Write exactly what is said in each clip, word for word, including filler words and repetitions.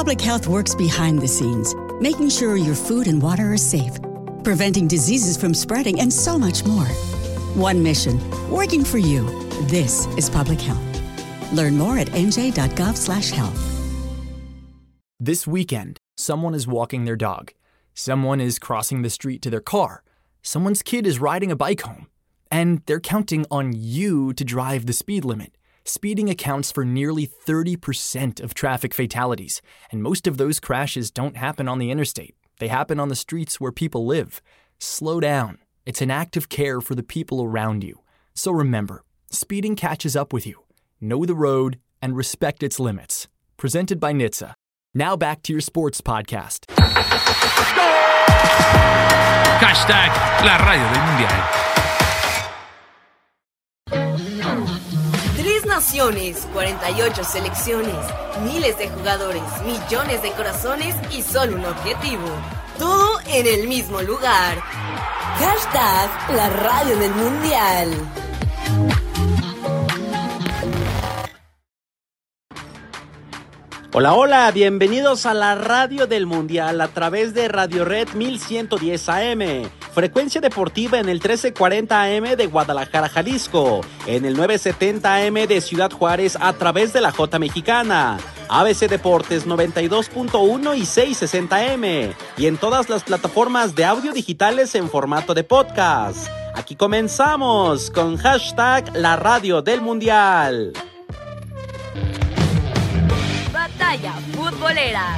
Public health works behind the scenes, making sure your food and water are safe, preventing diseases from spreading, and so much more. One mission, working for you. This is public health. Learn more at n j dot gov slash health. This weekend, someone is walking their dog. Someone is crossing the street to their car. Someone's kid is riding a bike home. And they're counting on you to drive the speed limit. Speeding accounts for nearly thirty percent of traffic fatalities, and most of those crashes don't happen on the interstate. They happen on the streets where people live. Slow down. It's an act of care for the people around you. So remember, speeding catches up with you. Know the road and respect its limits. Presented by N H T S A. Now back to your sports podcast. Hashtag la radio del mundial. Tres naciones, cuarenta y ocho selecciones, miles de jugadores, millones de corazones y solo un objetivo. Todo en el mismo lugar. Hashtag la radio del mundial. Hola, hola, bienvenidos a la radio del mundial a través de Radio Red mil ciento diez A M. Frecuencia deportiva en el trece cuarenta A M de Guadalajara, Jalisco, en el nueve setenta A M de Ciudad Juárez a través de la J Mexicana, A B C Deportes noventa y dos punto uno y seiscientos sesenta A M, y en todas las plataformas de audio digitales en formato de podcast. Aquí comenzamos con hashtag la radio del mundial. Batalla futbolera.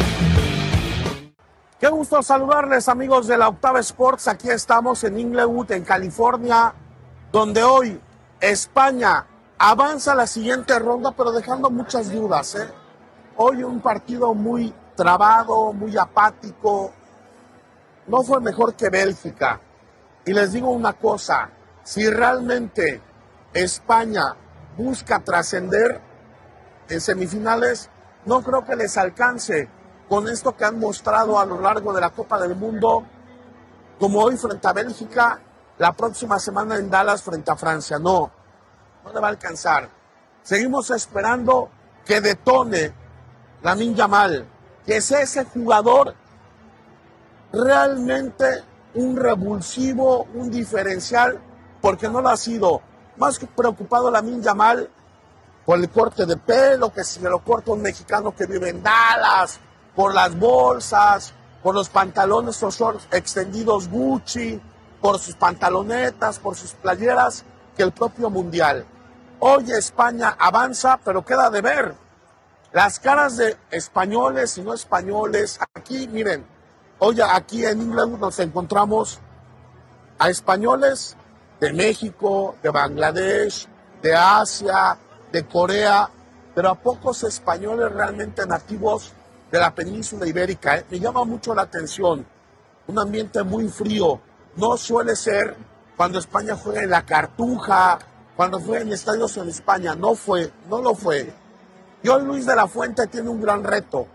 Qué gusto saludarles, amigos de la Octava Sports. Aquí estamos en Inglewood, en California, donde hoy España avanza a la siguiente ronda, pero dejando muchas dudas, ¿eh? Hoy un partido muy trabado, muy apático. No fue mejor que Bélgica. Y les digo una cosa, si realmente España busca trascender en semifinales, no creo que les alcance con esto que han mostrado a lo largo de la Copa del Mundo, como hoy frente a Bélgica, la próxima semana en Dallas frente a Francia. No, no le va a alcanzar. Seguimos esperando que detone Lamine Yamal, que es ese jugador realmente un revulsivo, un diferencial, porque no lo ha sido. Más que preocupado Lamine Yamal por el corte de pelo, que si me lo corta un mexicano que vive en Dallas, por las bolsas, por los pantalones o shorts extendidos Gucci, por sus pantalonetas, por sus playeras, que el propio Mundial. Hoy España avanza, pero queda de ver. Las caras de españoles y no españoles, aquí miren, hoy aquí en Inglaterra nos encontramos a españoles de México, de Bangladesh, de Asia, de Corea, pero a pocos españoles realmente nativos de la península ibérica. ¿eh? Me llama mucho la atención, un ambiente muy frío, no suele ser cuando España juega en la Cartuja, cuando juega en estadios en España, no fue, no lo fue. Y hoy Luis de la Fuente tiene un gran reto,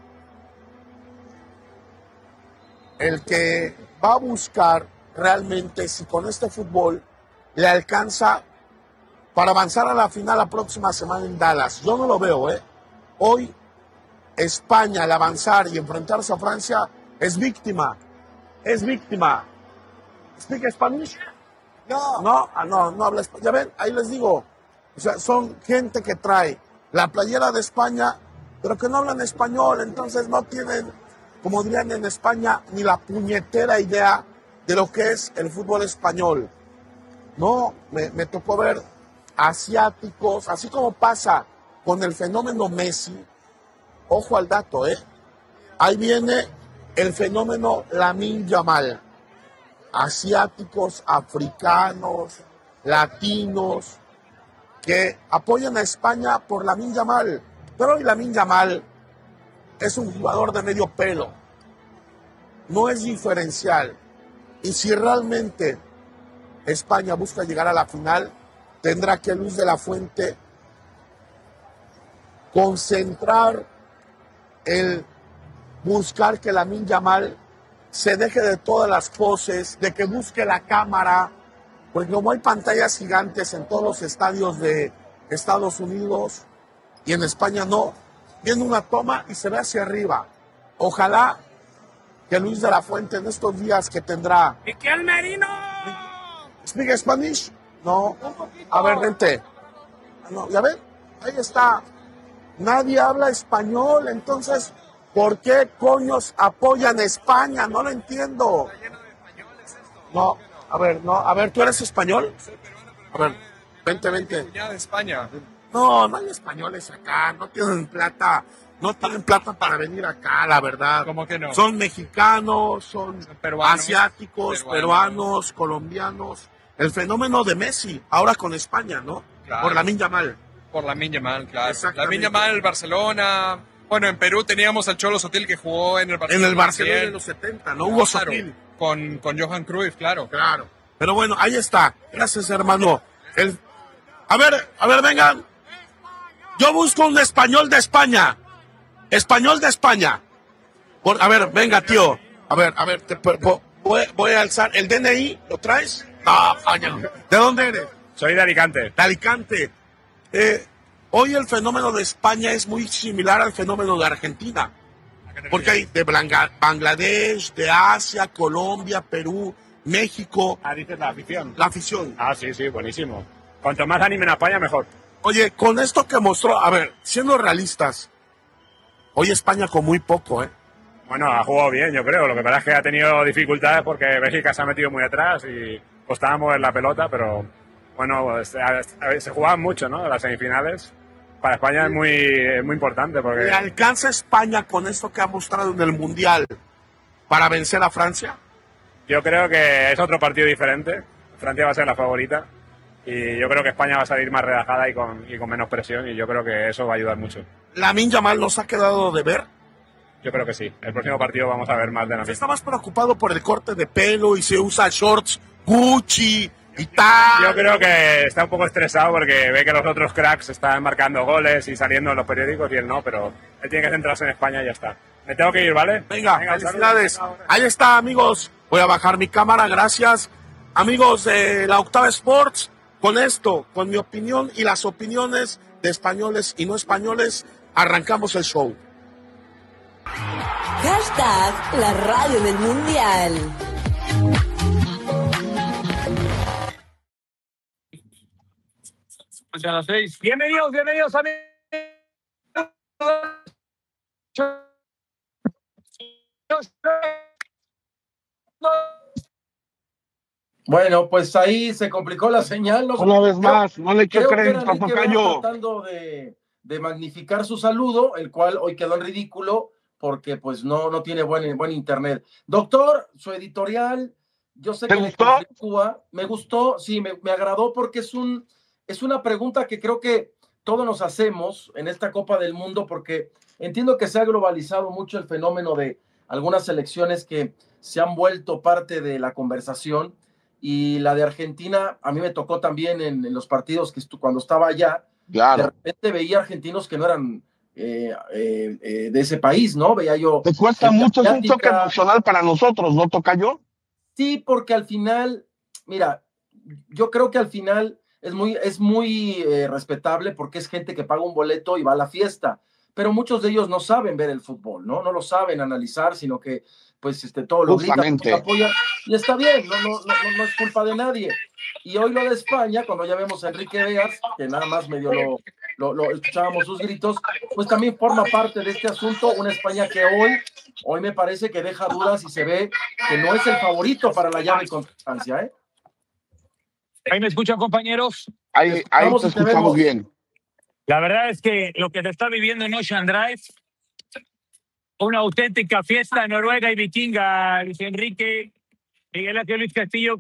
el que va a buscar realmente si con este fútbol le alcanza para avanzar a la final la próxima semana en Dallas. Yo no lo veo, ¿eh? Hoy España al avanzar y enfrentarse a Francia es víctima, es víctima. ¿Speak Spanish? No. No, ah, no, no habla español. Ya ven, ahí les digo, o sea, son gente que trae la playera de España, pero que no hablan español, entonces no tienen, como dirían en España, ni la puñetera idea de lo que es el fútbol español. No, me, me tocó ver asiáticos, así como pasa con el fenómeno Messi. Ojo al dato, ¿eh? Ahí viene el fenómeno Lamine Yamal. Asiáticos, africanos, latinos, que apoyan a España por Lamine Yamal. Pero hoy Lamine Yamal es un jugador de medio pelo. No es diferencial. Y si realmente España busca llegar a la final, tendrá que Luis de la Fuente concentrar el buscar que Lamine Yamal se deje de todas las poses, de que busque la cámara, porque como hay pantallas gigantes en todos los estadios de Estados Unidos y en España no, viene una toma y se ve hacia arriba. Ojalá que Luis de la Fuente en estos días que tendrá... ¡Miquel Merino! ¿Speak Spanish? No. A ver, vente. No, ya ven, ahí está. Nadie habla español, entonces, ¿por qué coños apoyan a España? No lo entiendo. No, a ver, no, a ver, ¿tú eres español? A ver, vente, vente. de España. No, no hay españoles acá, no tienen plata, no tienen plata para venir acá, la verdad. ¿Cómo que no? Son mexicanos, son, Son peruanos, asiáticos, peruanos. peruanos, colombianos. El fenómeno de Messi, ahora con España, ¿no? Claro. Por Lamine Yamal. Por Lamine Yamal, claro. Exactamente. Lamine Yamal, Barcelona. Bueno, en Perú teníamos al Cholo Sotil que jugó en el Barcelona. En el Barcelona de los setenta, ¿no? Claro, Hugo Sotil. Con, con Johan Cruyff, claro. Claro. Pero bueno, ahí está. Gracias, hermano. El... A ver, a ver, vengan. Yo busco un español de España. Español de España. Por... A ver, venga, tío. A ver, a ver, te... voy, voy a alzar. ¿El D N I lo traes? No, coño. ¿De dónde eres? Soy de Alicante. De Alicante. Eh, hoy el fenómeno de España es muy similar al fenómeno de Argentina. Porque hay de Bangladesh, de Asia, Colombia, Perú, México. Ah, dices la afición. La afición. Ah, sí, sí, buenísimo. Cuanto más anime en España, mejor. Oye, con esto que mostró, a ver, siendo realistas, hoy España con muy poco, ¿eh? Bueno, ha jugado bien, yo creo. Lo que pasa es que ha tenido dificultades porque Bélgica se ha metido muy atrás y costaba mover la pelota, pero bueno, se, se jugaban mucho, ¿no? Las semifinales. Para España es muy, es muy importante porque... ¿Le alcanza España con esto que ha mostrado en el Mundial para vencer a Francia? Yo creo que es otro partido diferente. Francia va a ser la favorita y yo creo que España va a salir más relajada y con, y con menos presión y yo creo que eso va a ayudar mucho. ¿Lamine Yamal nos ha quedado de ver? Yo creo que sí. El próximo partido vamos a ver más de Lamine. ¿Está más preocupado por el corte de pelo y se usa shorts Gucci y tal? Yo creo que está un poco estresado porque ve que los otros cracks están marcando goles y saliendo en los periódicos y él no, pero él tiene que centrarse en España y ya está. Me tengo que ir, ¿vale? Venga, Venga, felicidades. saludos. Ahí está, amigos. Voy a bajar mi cámara, gracias. Amigos de la Octava Sports, con esto, con mi opinión y las opiniones de españoles y no españoles, arrancamos el show. Hashtag la radio del mundial. A las seis. Bienvenidos, bienvenidos amigos. Bueno, pues ahí se complicó la señal. No, Una vez más, no le echo creo que crédito era a Enrique Tocayo. Vela tratando de, de magnificar su saludo, el cual hoy quedó en ridículo porque pues no, no tiene buen, buen internet. Doctor, su editorial, yo sé ¿Te que gustó? le conflictúa. Me gustó, sí, me, me agradó porque es, un, es una pregunta que creo que todos nos hacemos en esta Copa del Mundo porque entiendo que se ha globalizado mucho el fenómeno de algunas selecciones que se han vuelto parte de la conversación y la de Argentina, a mí me tocó también en, en los partidos que estu- cuando estaba allá, Claro. de repente veía argentinos que no eran eh, eh, eh, de ese país, ¿no? Veía yo... Te cuesta gente mucho, es un choque asiática. emocional para nosotros, ¿no, Tocayo? Sí, porque al final, mira, yo creo que al final es muy, es muy eh, respetable porque es gente que paga un boleto y va a la fiesta, pero muchos de ellos no saben ver el fútbol, ¿no? No lo saben analizar, sino que pues este, todo lo gritan, Justamente. todo lo apoyan, y está bien, no, no, no, no, no es culpa de nadie. Y hoy lo de España, cuando ya vemos a Enrique Vegas, que nada más medio lo, lo, lo escuchábamos sus gritos, pues también forma parte de este asunto, una España que hoy, hoy me parece que deja dudas y se ve que no es el favorito para la llave contra Francia, ¿eh? Ahí me escuchan, compañeros. Ahí, ahí Escuchamos te y te escuchamos vemos. bien. La verdad es que lo que se está viviendo en Ocean Drive, una auténtica fiesta noruega y vikinga, Luis Enrique, Miguel Ángel Luis Castillo,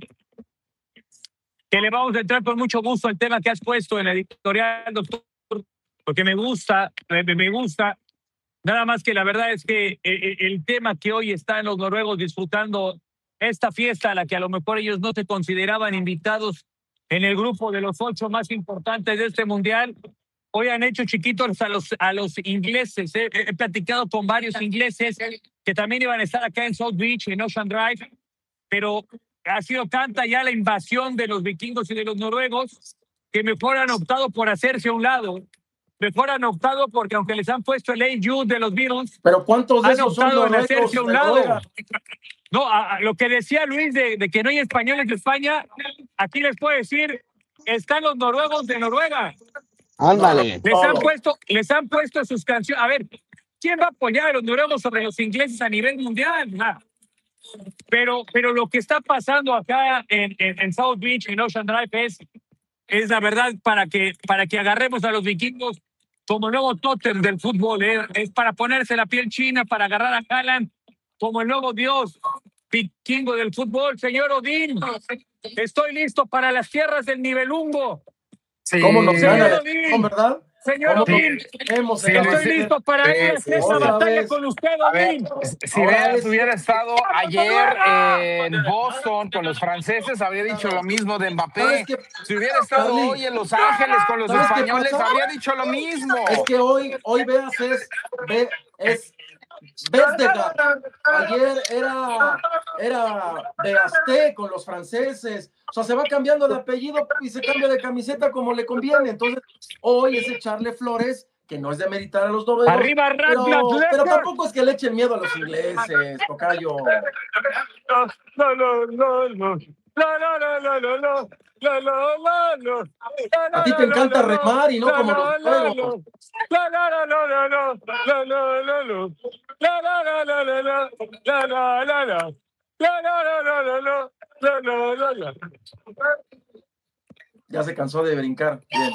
que le vamos a entrar con mucho gusto al tema que has puesto en la editorial, doctor, porque me gusta, me, me gusta. Nada más que la verdad es que el, el tema que hoy están los noruegos disfrutando esta fiesta a la que a lo mejor ellos no se consideraban invitados en el grupo de los ocho más importantes de este mundial, hoy han hecho chiquitos a los, a los ingleses. He, he platicado con varios ingleses que también iban a estar acá en South Beach, en Ocean Drive, pero ha sido tanta ya la invasión de los vikingos y de los noruegos que mejor han optado por hacerse a un lado mejor han optado porque aunque les han puesto el Hey Jude de los Beatles, pero ¿cuántos de han esos son optado en noruegos hacerse a un de lado. Noruega? No, a, a lo que decía Luis de, de que no hay españoles de España, aquí les puedo decir, están los noruegos de Noruega. Ándale. Les han puesto, les han puesto sus canciones. A ver, ¿quién va a apoyar a los noruegos sobre los ingleses a nivel mundial? Nah. Pero, pero lo que está pasando acá en, en, en South Beach, en Ocean Drive, es, es la verdad para que, para que agarremos a los vikingos como nuevo tótem del fútbol. ¿eh? Es para ponerse la piel china, para agarrar a Haaland como el nuevo dios vikingo del fútbol. Señor Odín, estoy listo para las tierras del Nibelungo. Sí. ¿Cómo nos gana? Odín, ¿Verdad? Señor Odín, hemos sí, estoy sí, listo para sí, ir a sí, esa sí. batalla con usted, Odín. Si Veas hubiera estado ayer en Boston con los franceses, habría dicho lo mismo de Mbappé. Si hubiera estado Charlie, hoy en Los Ángeles con los españoles, habría dicho lo mismo. Es que hoy, hoy Veas es, ve, es Vestergaard. Ayer era, era Beasté con los franceses. O sea, se va cambiando de apellido y se cambia de camiseta como le conviene. Entonces, hoy es echarle flores, que no es de meritar a los noruegos. Arriba, pero, Ragnar, pero tampoco es que le echen miedo a los ingleses, tocayo. No, no, no, no. No, no, no, no, no, no. No, no, no, no. A ti te encanta remar y no como los noruegos. No, no, no, no, no, no. No, no, no, no. No, no, no, no, no, no. No, no, no, no. No, no, no, no, no, no. No, no, no, no. Ya se cansó de brincar. Bien.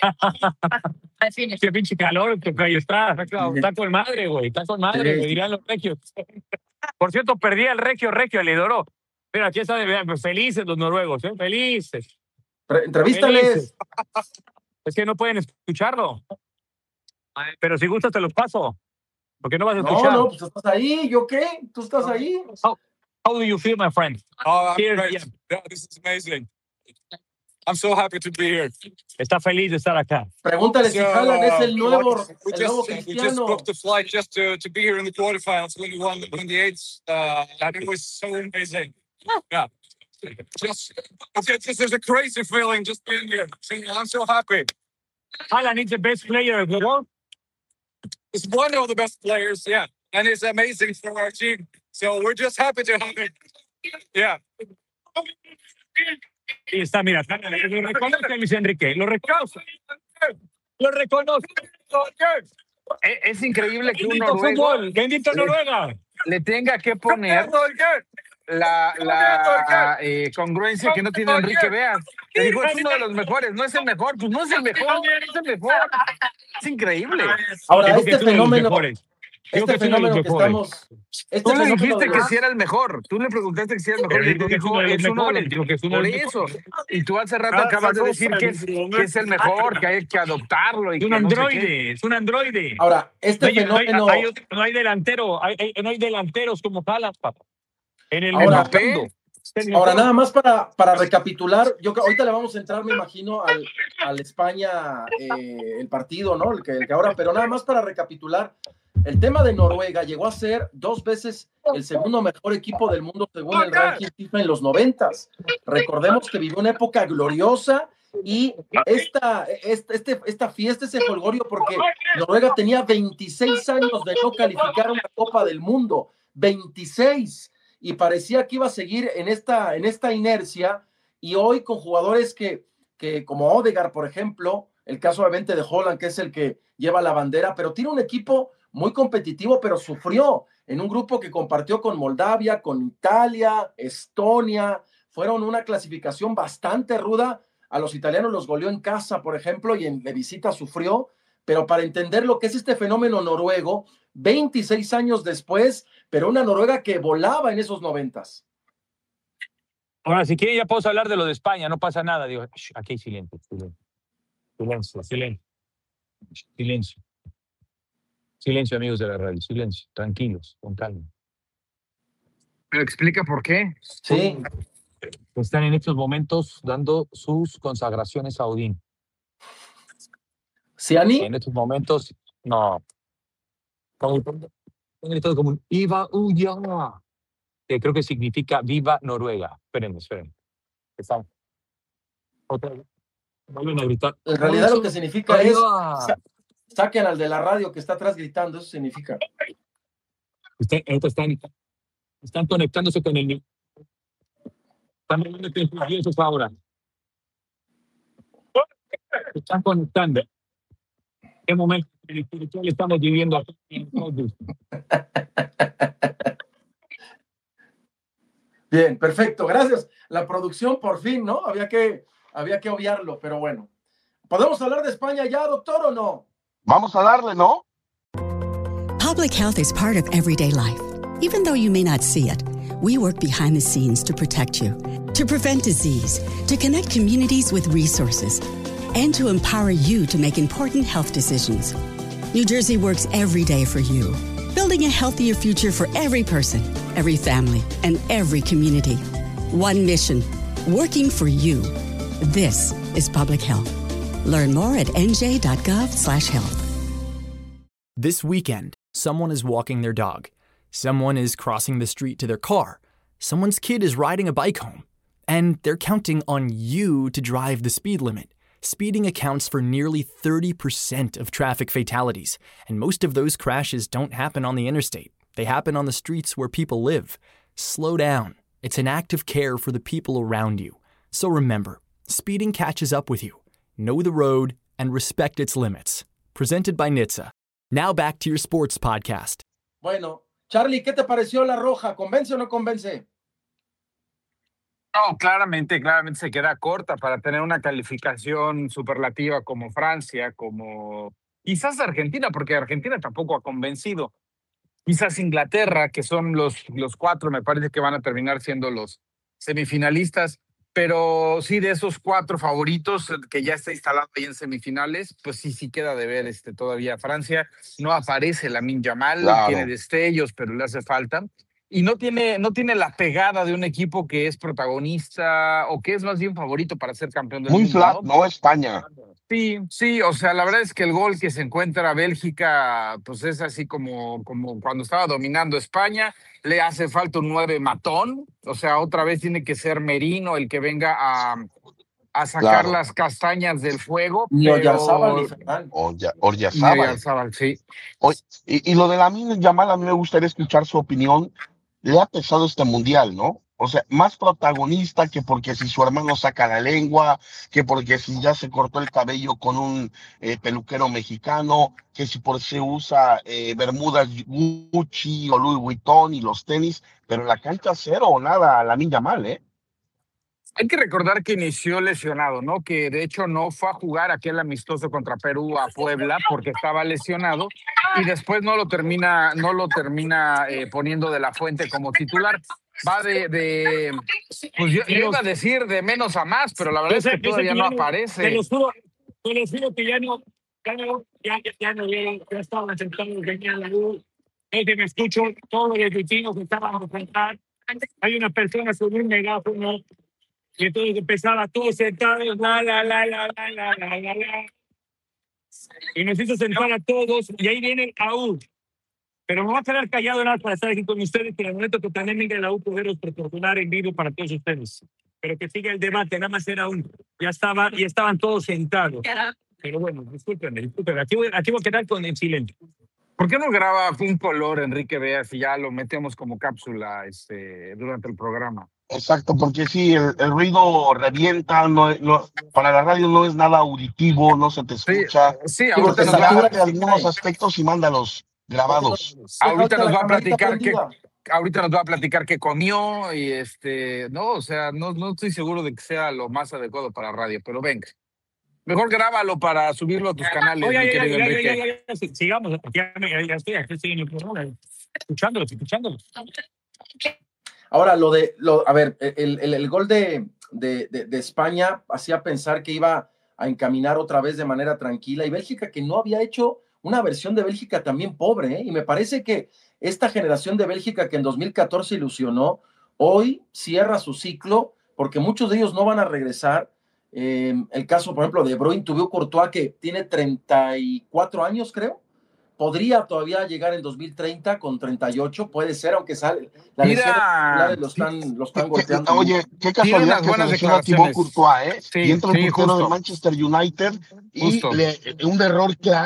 Ese pinche calor, tocayo, está, está con madre, güey. Está con madre, Sí. me dirán los regios. Por cierto, perdí al regio, regio, el Idoro. Mira, aquí están felices los noruegos, ¿eh? Felices. Pre- Entrevístales. Felices. Es que no pueden escucharlo. Pero si gustas te los paso. Porque no vas a No, escuchar. no, pues estás ahí. ¿Yo qué? ¿Tú estás ahí? How, how do you feel, my friend? Oh, I'm Here, great. yeah. Yeah, this is amazing. I'm so happy to be here. Está feliz de estar acá. Pregúntale si So, Haaland es el uh, nuevo, we el nuevo just, we just Cristiano. booked the flight just to, to be here in the quarterfinals when we won the twenty-eights. Uh, it was so amazing. Yeah. Just, it's just, there's a crazy feeling just being here. I'm so happy. Haaland is the best player of the world. He's one of the best players, yeah. And it's amazing for our team. So we're just happy to have him. Yeah. Y está, mira, lo reconoce Luis Enrique, lo reconoce. Lo reconoce. Es, es increíble que un Bendito noruego fútbol, bendito le, Noruega. le tenga que poner la, la eh, congruencia que no tiene Enrique Veas. Le dijo, es uno de los mejores, no es el mejor, pues no es el mejor, no es el mejor. Es increíble. Ahora, Dijo que este es uno de los fenómeno, mejores. Dijo este que es uno de los fenómeno que mejores. estamos... Este Tú le fenómeno dijiste de que los- sí era el mejor. Tú le preguntaste que sí era el mejor. Pero Y dijo te que es dijo, uno de los es uno de mejores, los- dijo que es uno de Por los eso. mejores. Y tú hace rato Cada acabas de cosa decir que es, es- que es el mejor, que hay que adoptarlo. Y Es un que no sé qué. androide, es un androide. Ahora, este No hay, no hay- fenómeno... hay otro- no hay delantero, hay- hay- no hay delanteros como Haaland, papá. En el Ahora, mundo. Ahora, nada más para, para recapitular, yo creo- ahorita le vamos a entrar, me imagino, al, al España, eh, el partido, ¿no? El que, el que ahora, pero nada más para recapitular, el tema de Noruega llegó a ser dos veces el segundo mejor equipo del mundo según el ranking FIFA en los noventas. Recordemos que vivió una época gloriosa y esta, esta, este, esta fiesta, ese jolgorio, porque Noruega tenía veintiséis años de no calificar a una Copa del Mundo, veintiséis, y parecía que iba a seguir en esta, en esta inercia, y hoy con jugadores que, que como Odegaard, por ejemplo, el caso obviamente de Haaland, que es el que lleva la bandera, pero tiene un equipo muy competitivo, pero sufrió en un grupo que compartió con Moldavia, con Italia, Estonia, fueron una clasificación bastante ruda. A los italianos los goleó en casa, por ejemplo, y en de visita sufrió, pero para entender lo que es este fenómeno noruego, veintiséis años después, pero una Noruega que volaba en esos noventas. Ahora, si quieren, ya puedo hablar de lo de España, no pasa nada. Digo, "Shh, aquí hay silencio, silencio, silencio, silencio, silencio, silencio, amigos de la radio, silencio, tranquilos, con calma. Pero explica por qué. Sí. Están en estos momentos dando sus consagraciones a Odín. ¿Siani? En estos momentos, no. Como, como un Iva Uya, que creo que significa viva Noruega. Espérenme, espérenme. Estamos. Otra vez. Vuelven a gritar. En realidad lo que significa es ¡Arriba! Saquen al de la radio que está atrás gritando, eso significa. Usted, están, están conectándose con el... Están viendo que eso es ahora. Están conectando. ¿Qué momento espiritual estamos viviendo aquí? Bien, perfecto, gracias. La producción por fin, ¿no? Había que, había que obviarlo, pero bueno. ¿Podemos hablar de España ya, doctor, o no? Vamos a darle, ¿no? Public health is part of everyday life. Even though you may not see it, we work behind the scenes to protect you, to prevent disease, to connect communities with resources, and to empower you to make important health decisions. New Jersey works every day for you, building a healthier future for every person, every family, and every community. One mission, working for you. This is public health. Learn more at n j dot gov slash health. This weekend, someone is walking their dog. Someone is crossing the street to their car. Someone's kid is riding a bike home. And they're counting on you to drive the speed limit. Speeding accounts for nearly thirty percent of traffic fatalities, and most of those crashes don't happen on the interstate. They happen on the streets where people live. Slow down. It's an act of care for the people around you. So remember, speeding catches up with you. Know the road and respect its limits. Presented by N H T S A. Now back to your sports podcast. Bueno, Charlie, ¿qué te pareció la roja? ¿Convence o no convence? No, claramente, claramente se queda corta para tener una calificación superlativa como Francia, como quizás Argentina, porque Argentina tampoco ha convencido. Quizás Inglaterra, que son los, los cuatro, me parece que van a terminar siendo los semifinalistas. Pero sí, de esos cuatro favoritos que ya está instalado ahí en semifinales, pues sí, sí queda de ver este, todavía Francia. No aparece Lamine Yamal, Claro. tiene destellos, pero le hace falta. Y no tiene, no tiene la pegada de un equipo que es protagonista o que es más bien favorito para ser campeón del Muy mundo, flat, ¿no? ¿no? España. Sí, sí, o sea, la verdad es que el gol que se encuentra Bélgica, pues es así como, como cuando estaba dominando España, le hace falta un nueve matón, o sea, otra vez tiene que ser Merino el que venga a, a sacar Claro. las castañas del fuego. Ni pero- Oyarzábal ni Ferran. Orya- Ni Oryazábal. Oyarzábal, sí. Oye, Y, y lo de Lamine Yamal, a mí me gustaría escuchar su opinión. Le ha pesado este mundial, ¿no? O sea, más protagonista que porque si su hermano saca la lengua, que porque si ya se cortó el cabello con un eh, peluquero mexicano, que si por si usa eh, bermudas Gucci o Louis Vuitton y los tenis, pero en la cancha cero o nada, Lamine Yamal, ¿eh? Hay que recordar que inició lesionado, ¿no? Que de hecho no fue a jugar aquel amistoso contra Perú a Puebla porque estaba lesionado y después no lo termina, no lo termina eh, poniendo de la Fuente como titular. Va de, de pues yo, yo iba a decir de menos a más, pero la verdad es que todavía no Te aparece. lo juro, te lo juro que ya no, ya no, ya, ya, ya no, ya, ya estaban sentados, venían la luz. Es que me escucho todos los vecinos que estaban a cantar. Hay una persona con un megáfono y entonces empezaba todos sentados, la, la, la, la, la, la, la, la, la. Y nos hizo sentar a todos y ahí viene la U. Pero me voy a quedar callado nada para estar aquí con ustedes, que en el momento que también venga la U poderos proporcionar en vivo para todos ustedes. Pero que siga el debate, nada más era uno. Ya estaba, y estaban todos sentados. Pero bueno, discúlpenme, discúlpenme. Aquí voy, aquí voy a quedar con el silencio. ¿Por qué no graba un color, Enrique Veas, y ya lo metemos como cápsula este, durante el programa? Exacto, porque sí, el, el ruido revienta, no, no- para la radio no es nada auditivo, no se te escucha. Sí, Sí, ahorita porque nos Entonces, va, satura grábate algunos aspectos y mándalos grabados. ahorita nos va a La camarita platicar que, prendida. ahorita nos va a platicar qué comió y este, no, o sea, no, no estoy seguro de que sea lo más adecuado para radio, pero venga. Mejor grábalo para subirlo a tus canales, Oye, mi ya, ya, querido ya, ya, Enrique. ya, ya, ya, sigamos. Ya, me- ya, ya estoy, aquí estoy en el programa. Escuchándolos, escuchándolos. Ahora, lo de, lo, a ver, el, el, el gol de, de, de, de España hacía pensar que iba a encaminar otra vez de manera tranquila, y Bélgica, que no había hecho una versión de Bélgica también pobre, ¿eh? Y me parece que esta generación de Bélgica que en dos mil catorce ilusionó, hoy cierra su ciclo, porque muchos de ellos no van a regresar. Eh, el caso, por ejemplo, de Bruyne, Thibaut Courtois, que tiene treinta y cuatro años, creo. Podría todavía llegar en dos mil treinta con treinta y ocho, puede ser, aunque sale, la Mira, lesión musculares lo están, lo están Que- que- golpeando. Oye, qué Tiene casualidad unas que buenas selecciona a Thibaut declaraciones. Courtois, ¿eh? Sí, Y entra el sí, portero justo. de Manchester United y Justo. le- un error claro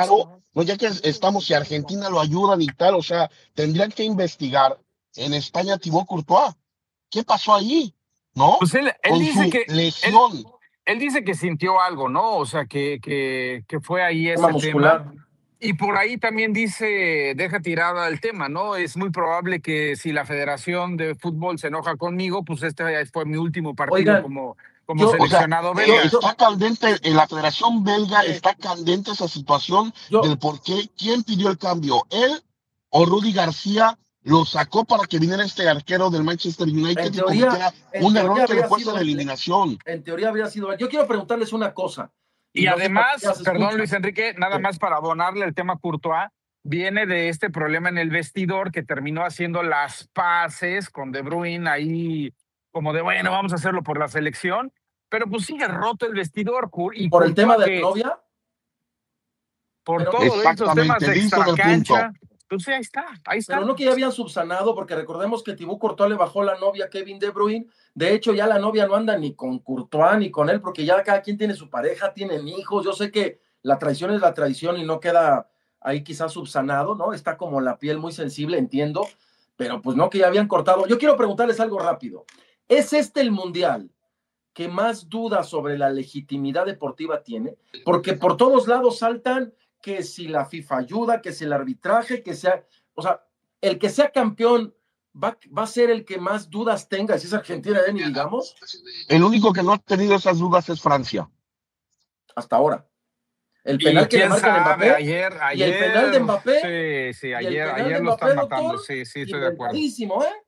No, ya que estamos, si Argentina lo ayudan y tal, o sea, tendrían que investigar en España a Thibaut Courtois. ¿Qué pasó ahí? ¿No? Pues él, él Con dice su que él, lesión. él dice que sintió algo, ¿no? O sea, que, que, que fue ahí ese Tema muscular. tema. Y por ahí también dice, deja tirada el tema, ¿no? Es muy probable que si la Federación de Fútbol se enoja conmigo, pues este fue mi último partido Oigan, como, como yo- O sea, seleccionado eh, belga. está candente, en la Federación Belga Eh, está candente esa situación yo, del por qué, quién pidió el cambio, él o Rudy García lo sacó para que viniera este arquero del Manchester United en y cometiera teoría, en un teoría error que le habría fuese sido de él, ¿eh? eliminación. En teoría habría sido él. Yo quiero preguntarles una cosa. Y no sé por qué además, las perdón escuchas. Luis Enrique, nada Sí. más para abonarle el tema Courtois, viene de este problema en el vestidor que terminó haciendo las paces con De Bruyne ahí, como de bueno, vamos a hacerlo por la selección, pero pues sigue roto el vestidor. Cur- Y ¿Por el tema Courtois de la que novia? por Pero, todos estos temas Exactamente, de listo en el punto. extracancha, pues sí, ahí está, ahí está. pero no que ya habían subsanado, porque recordemos que Thibaut Courtois le bajó la novia a Kevin De Bruyne. De hecho, ya la novia no anda ni con Courtois ni con él, porque ya cada quien tiene su pareja, tienen hijos. Yo sé que la traición es la traición y no queda ahí quizás subsanado, ¿no? Está como la piel muy sensible, entiendo, pero pues no que ya habían cortado. Yo quiero preguntarles algo rápido. ¿Es este el mundial que más dudas sobre la legitimidad deportiva tiene? Porque por todos lados saltan que si la FIFA ayuda, que si el arbitraje, que sea, o sea, el que sea campeón va, va a ser el que más dudas tenga, si es Argentina, ya ni digamos, El único que no ha tenido esas dudas es Francia. hasta ahora. El Y penal que le quién marcan a sabe, Mbappé, ayer, y el penal de ayer, Mbappé, sí, sí, y el ayer, penal ayer de lo Mbappé, están matando, doctor, sí, sí, estoy de acuerdo. inventadísimo, ¿eh?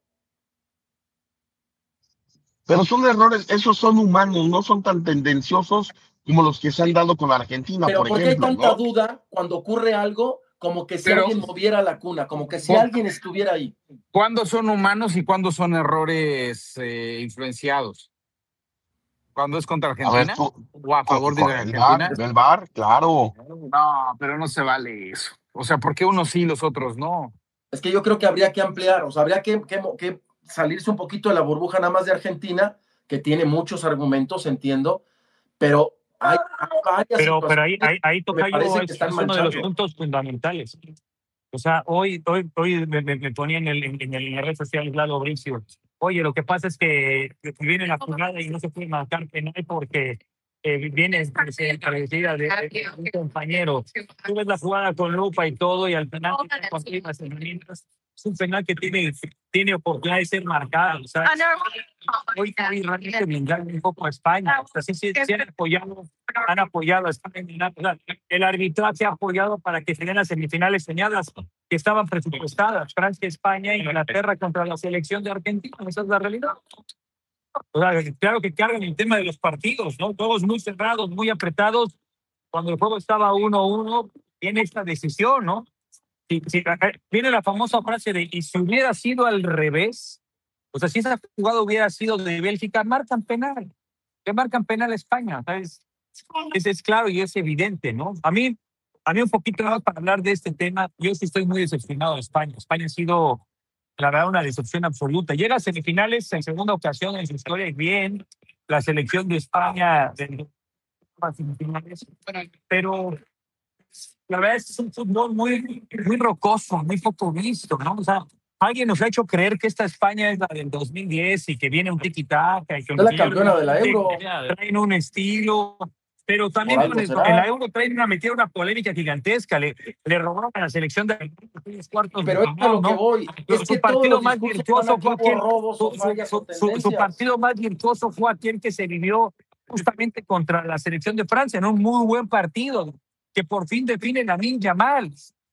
Pero son errores, esos son humanos, no son tan tendenciosos como los que se han dado con Argentina, Pero por ¿por qué hay ejemplo, tanta ¿no? duda cuando ocurre algo como que si Pero- alguien moviera la cuna, como que si Por- alguien estuviera ahí? ¿Cuándo son humanos y cuándo son errores eh, influenciados? ¿Cuándo es contra A ver, Argentina? tú, ¿O a con, favor de con el VAR, Argentina? el VAR, claro. No, pero no se vale eso. O sea, ¿por qué unos sí y los otros no? Es que yo creo que habría que ampliar, o sea, habría que, que, que salirse un poquito de la burbuja nada más de Argentina, que tiene muchos argumentos, entiendo, pero hay, hay varias Pero, pero ahí, situaciones ahí, ahí que me toca parece yo, que es, están es uno de los manchando. puntos fundamentales. O sea, hoy, hoy, hoy me, me- me ponía en, el, en, en el- en la red social Lalo Bricio. Oye, lo que pasa es que viene la jugada y no se puede marcar penal porque eh, viene establecida de, de un compañero. Tú ves la jugada con lupa y todo y al final las herramientas. Es un penal que tiene, tiene oportunidad de ser marcado. O sea, hoy hoy realmente blindaron un poco a España. O sea, sí, sí, sí han apoyado, han apoyado a España. O sea, el arbitraje ha apoyado para que se den las semifinales soñadas que estaban presupuestadas. Francia, España, Inglaterra contra la selección de Argentina. Esa es la realidad. O sea, claro que cargan el tema de los partidos, ¿no? Todos muy cerrados, muy apretados. Cuando el juego estaba uno a uno, viene esta decisión, ¿no? Si, si, viene la famosa frase de, y si hubiera sido al revés, o sea, si esa jugada hubiera sido de Bélgica, marcan penal. Le marcan penal a España. ¿Sabes? Es, es claro y es evidente, ¿no? A mí, a mí un poquito más para hablar de este tema, yo sí estoy muy decepcionado de España. España ha sido, la verdad, una decepción absoluta. Llega a semifinales en segunda ocasión en su historia y bien. La selección de España de semifinales, pero la verdad es un fútbol muy, muy rocoso, muy poco visto, ¿no? O sea, alguien nos ha hecho creer que esta España es la del dos mil diez y que viene un tiki-taka. Y que Es la campeona de la Euro. Traen un estilo, pero también Por algo con el- será. en la Euro traen una, metieron una polémica gigantesca. Le, le robaron a la selección de los cuartos Pero de es a final, lo que ¿no? voy. Es Su que todos partido los más discursos virtuoso van a fue hubo aquel, robos o su, fallas su- o su- su tendencias. partido más virtuoso fue aquel que se vivió justamente contra la selección de Francia, en un muy buen partido, que por fin define Lamine Yamal.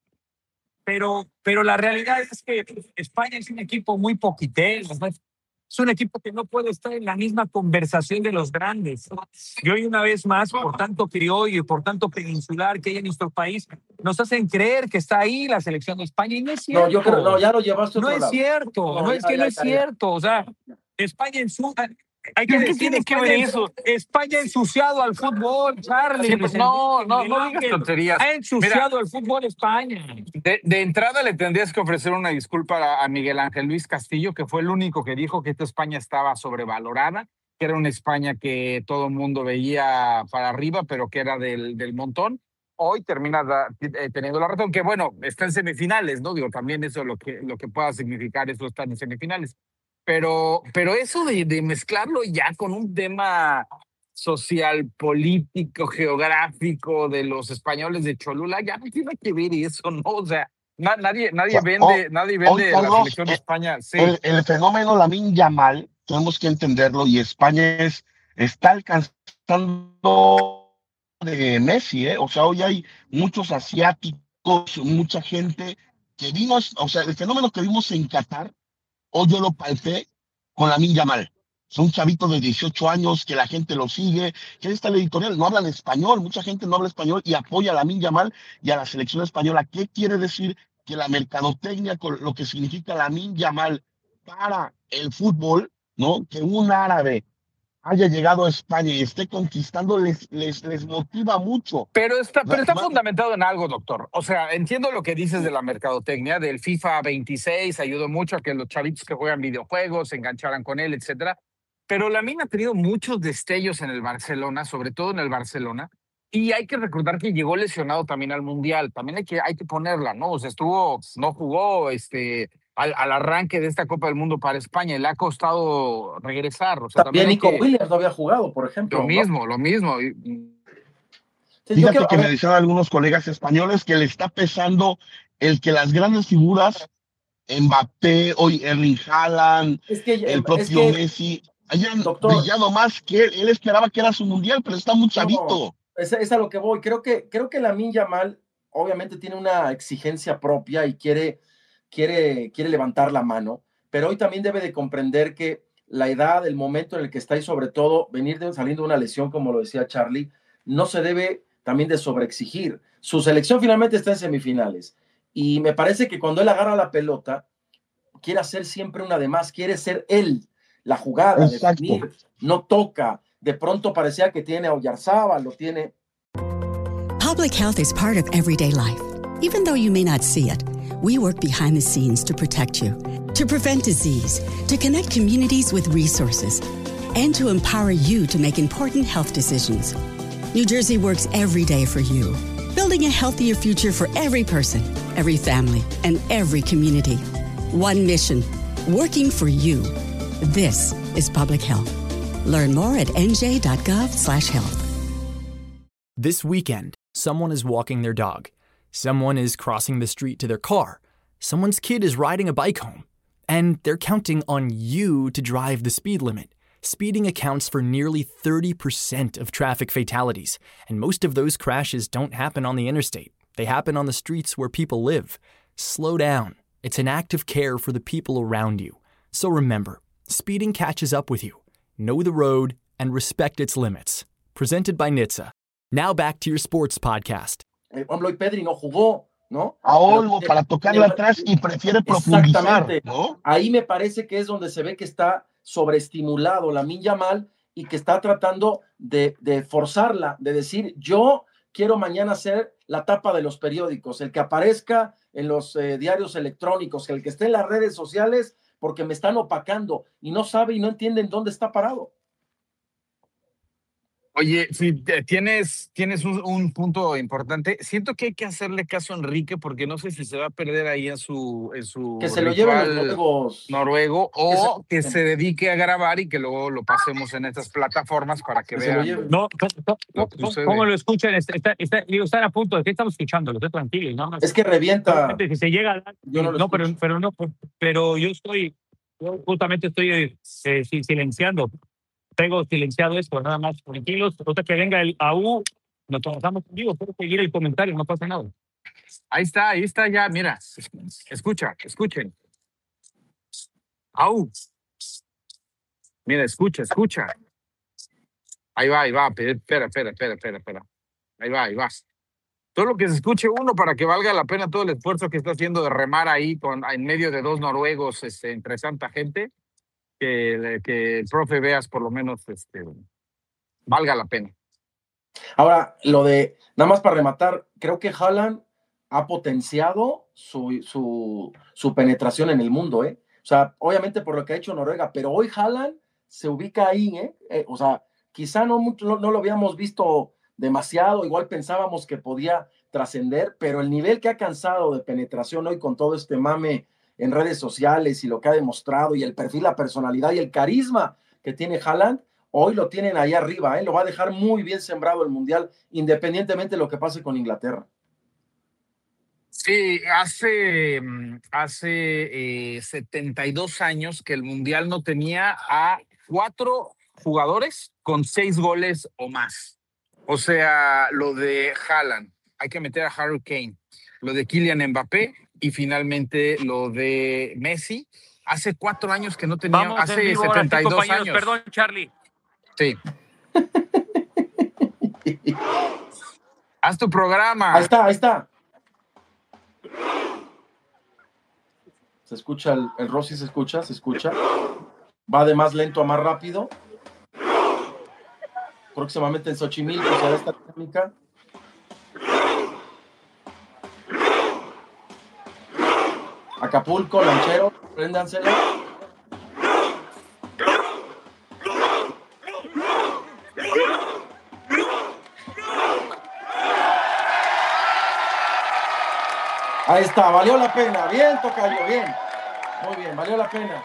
Pero, pero la realidad es que España es un equipo muy poquitel, ¿no? Es un equipo que no puede estar en la misma conversación de los grandes. Y hoy una vez más, por tanto criollo y por tanto peninsular que hay en nuestro país, nos hacen creer que está ahí la selección de España y no es cierto. No, yo creo, no, ya lo llevaste a No otro es lado. cierto, No, no, es ya, que ya, no es ya, ya. cierto. O sea, España en su... Hay que ¿Qué decir, tiene que España, ver eso? España ha ensuciado al fútbol, Charlie. Sí, pues, no, no, no Miguel digas Ángel. tonterías. Ha ensuciado el fútbol España. De, de entrada le tendrías que ofrecer una disculpa a, a Miguel Ángel Luis Castillo, que fue el único que dijo que esta España estaba sobrevalorada, que era una España que todo el mundo veía para arriba, pero que era del, del montón. hoy termina da, eh, teniendo la razón, que bueno, está en semifinales, ¿no? Digo, también eso lo que, lo que pueda significar eso está en semifinales. Pero, pero eso de, de mezclarlo ya con un tema social, político, geográfico de los españoles de Cholula, ya no tiene que ver eso, ¿no? O sea, na, nadie, nadie O sea, vende, hoy, nadie hoy, vende la Carlos, selección de eh, España. Sí. el, el fenómeno Lamine Yamal, tenemos que entenderlo, y España es, está alcanzando de Messi, ¿eh? O sea, hoy hay muchos asiáticos, mucha gente que vino, o sea, el fenómeno que vimos en Qatar, hoy yo lo palpé con Lamine Yamal. Son chavitos de dieciocho años que la gente lo sigue, que ahí está el editorial, no hablan español, mucha gente no habla español y apoya a Lamine Yamal y a la selección española. ¿Qué quiere decir? Que la mercadotecnia, con lo que significa Lamine Yamal para el fútbol, ¿no? Que un árabe haya llegado a España y esté conquistando, les, les, les motiva mucho. Pero está, O sea, pero está ma- fundamentado en algo, doctor. O sea, entiendo lo que dices de la mercadotecnia, del FIFA veintiséis, ayudó mucho a que los chavitos que juegan videojuegos se engancharan con él, etcétera. Pero Lamine ha tenido muchos destellos en el Barcelona, sobre todo en el Barcelona, y hay que recordar que llegó lesionado también al Mundial. También hay que, hay que ponerla, ¿no? O sea, estuvo, no jugó este, al, al arranque de esta Copa del Mundo para España y le ha costado regresar. O sea, también También hay Nico que... Williams no había jugado, por ejemplo, Lo ¿no? mismo, lo mismo. Y- Sí, yo Fíjate quiero, que a me ver, decían algunos colegas españoles que le está pesando el que las grandes figuras, Mbappé, hoy Erling Haaland, es que, el es propio que, Messi, hayan doctor, brillado más que él. Él esperaba que era su mundial, pero está muy no, chavito. es, es a lo que voy. Creo que, creo que Lamine Yamal obviamente tiene una exigencia propia y quiere, quiere, quiere levantar la mano, pero hoy también debe de comprender que la edad, el momento en el que está y sobre todo venir de, saliendo de una lesión, como lo decía Charlie, no se debe también de sobreexigir. Su selección finalmente está en semifinales y me parece que cuando él agarra la pelota, quiere hacer siempre una de más, quiere ser él, la jugada, Exacto. definir, no toca. De pronto parecía que tiene a Oyarzábal, lo tiene. Public health is part of everyday life. Even though you may not see it, we work behind the scenes to protect you, to prevent disease, to connect communities with resources, and to empower you to make important health decisions. New Jersey works every day for you, building a healthier future for every person, every family, and every community. One mission, working for you. This is public health. Learn more at n j dot gov slash health. This weekend, someone is walking their dog. Someone is crossing the street to their car. Someone's kid is riding a bike home. And they're counting on you to drive the speed limit. Speeding accounts for nearly thirty percent of traffic fatalities, and most of those crashes don't happen on the interstate. They happen on the streets where people live. Slow down. It's an act of care for the people around you. So remember, speeding catches up with you. Know the road and respect its limits. Presented by N H T S A. Now back to your sports podcast. Eh, por ejemplo, hoy Pedri no jugó, ¿no? A Olmo Pero- para tocarle atrás y prefiere profundizar, Exactamente. ¿no? Ahí me parece que es donde se ve que está sobreestimulado Lamine Yamal y que está tratando de, de forzarla, de decir, yo quiero mañana ser la tapa de los periódicos, el que aparezca en los eh, diarios electrónicos, el que esté en las redes sociales, porque me están opacando y no sabe y no entiende en dónde está parado. Oye, sí, te- tienes, tienes un, un punto importante. Siento que hay que hacerle caso a Enrique porque no sé si se va a perder ahí en su, en su Que se lo lleven los ritual noruegos. noruego o Que que se- se dedique a grabar y que luego lo pasemos en estas plataformas para que Que se lo vean. lleven. No, ¿cómo, Lo cómo- que cómo- sucede. cómo lo escuchan? Está, está- está- digo, están a punto de que estamos escuchando, estoy tranquilo. ¿no? Es que revienta. Solamente si se llega a dar- Yo no lo no, pero, escucho. pero no, pero yo estoy, yo justamente estoy eh, eh, si- silenciando. Tengo silenciado esto, nada más tranquilos. Otra que venga el A U, nos pasamos contigo, puedo seguir el comentario, no pasa nada. Ahí está, ahí está ya, mira. Escucha, escuchen. Au. Mira, escucha, escucha. Ahí va, ahí va. Espera, espera, espera, espera, espera. Ahí va, ahí va. Todo lo que se escuche uno para que valga la pena todo el esfuerzo que está haciendo de remar ahí con, en medio de dos noruegos, este, entre tanta gente, que, que el profe Veas por lo menos este, valga la pena. Ahora, lo de, nada más para rematar, creo que Haaland ha potenciado su, su, su penetración en el mundo, ¿eh? O sea, obviamente por lo que ha hecho Noruega, pero hoy Haaland se ubica ahí, ¿eh? Eh, o sea, quizá no, mucho, no, no lo habíamos visto demasiado, igual pensábamos que podía trascender, pero el nivel que ha alcanzado de penetración hoy con todo este mame en redes sociales y lo que ha demostrado y el perfil, la personalidad y el carisma que tiene Haaland, hoy lo tienen ahí arriba, ¿eh? Lo va a dejar muy bien sembrado el Mundial, independientemente de lo que pase con Inglaterra. Sí, hace, hace eh, setenta y dos años que el Mundial no tenía a cuatro jugadores con seis goles o más. O sea, lo de Haaland, hay que meter a Harry Kane, lo de Kylian Mbappé y finalmente lo de Messi. Hace cuatro años que no tenía, Vamos hace en vivo ahora sí, setenta y dos compañeros. años. Perdón, Charlie. Sí. Haz tu programa. Ahí está, ahí está. Se escucha, el, el Rossi se escucha, se escucha. Va de más lento a más rápido. Próximamente en Xochimilco se hará esta técnica. Acapulco, Lanchero, préndansela. Ahí está, valió la pena. Bien, tocayo, bien. Muy bien, valió la pena.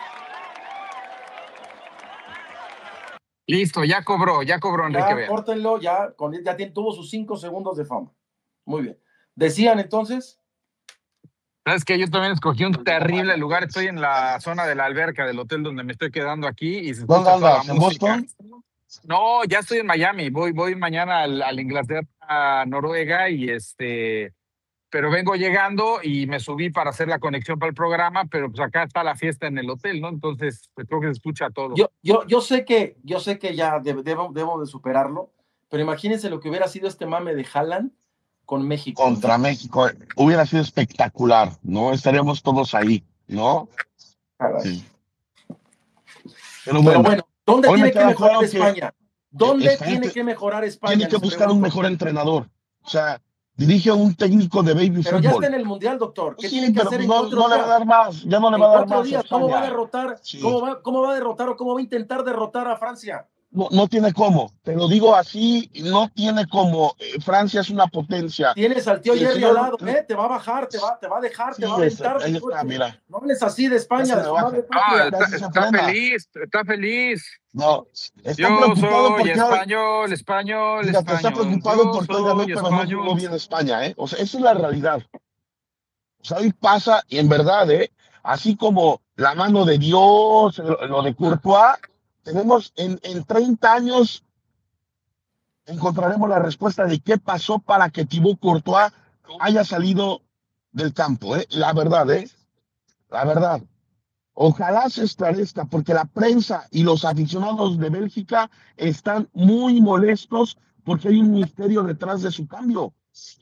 Listo, ya cobró, ya cobró Enrique Ya, Vea. córtenlo, ya, con, ya tiene, tuvo sus cinco segundos de fama. Muy bien. ¿Decían entonces? Sabes que yo también escogí un terrible lugar. Estoy en la zona de la alberca del hotel donde me estoy quedando aquí y se ¿Dónde escucha toda la andas? ¿En música. Boston? No, ya estoy en Miami. Voy, voy mañana al, al Inglaterra, a Noruega y este, pero vengo llegando y me subí para hacer la conexión para el programa, pero pues acá está la fiesta en el hotel, ¿no? Entonces, pues creo que se escucha todo. Yo, yo, yo sé que, yo sé que ya deb- debo, debo de superarlo, pero imagínense lo que hubiera sido este mame de Haaland con México. Contra México. Hubiera sido espectacular, ¿no? Estaríamos todos ahí, ¿no? Sí. Pero Pero bueno, bueno, ¿dónde hoy me tiene que queda mejorar claro que España? ¿Dónde España tiene te- que mejorar España? tiene que Les buscar un pregunto. mejor entrenador. O sea, dirige a un técnico de baby Pero ya está fútbol. en el Mundial, doctor. ¿Qué Sí, tiene que pero hacer pues en no, cuatro no le va días? a dar más, ya no le En va a dar cuatro más a días, ¿cómo va a España. derrotar? Sí. ¿Cómo va, cómo va a derrotar o cómo va a intentar derrotar a Francia? No, no tiene cómo, te lo digo así, no tiene cómo. Eh, Francia es una potencia. Tienes al tío Y el Jerry al señor- lado, ¿eh? Te va a bajar, te va, te va a dejar, Sí, te va a está- aventar. ahí está, mira. No hables así de España, Ya se de me su baja. madre Ah, patria. está, Gracias, está Frena. feliz, está feliz. No, está Yo preocupado soy porque hoy, español, español, fíjate, está español. preocupado Yo porque hoy ganó, soy pero no jugó español. bien España, ¿eh? O sea, esa es la realidad. O sea, hoy pasa, y en verdad, ¿eh? Así como la mano de Dios, lo, lo de Courtois, tenemos en, en treinta años, encontraremos la respuesta de qué pasó para que Thibaut Courtois haya salido del campo, ¿eh? La verdad, ¿eh? La verdad. Ojalá se esclarezca, porque la prensa y los aficionados de Bélgica están muy molestos porque hay un misterio detrás de su cambio.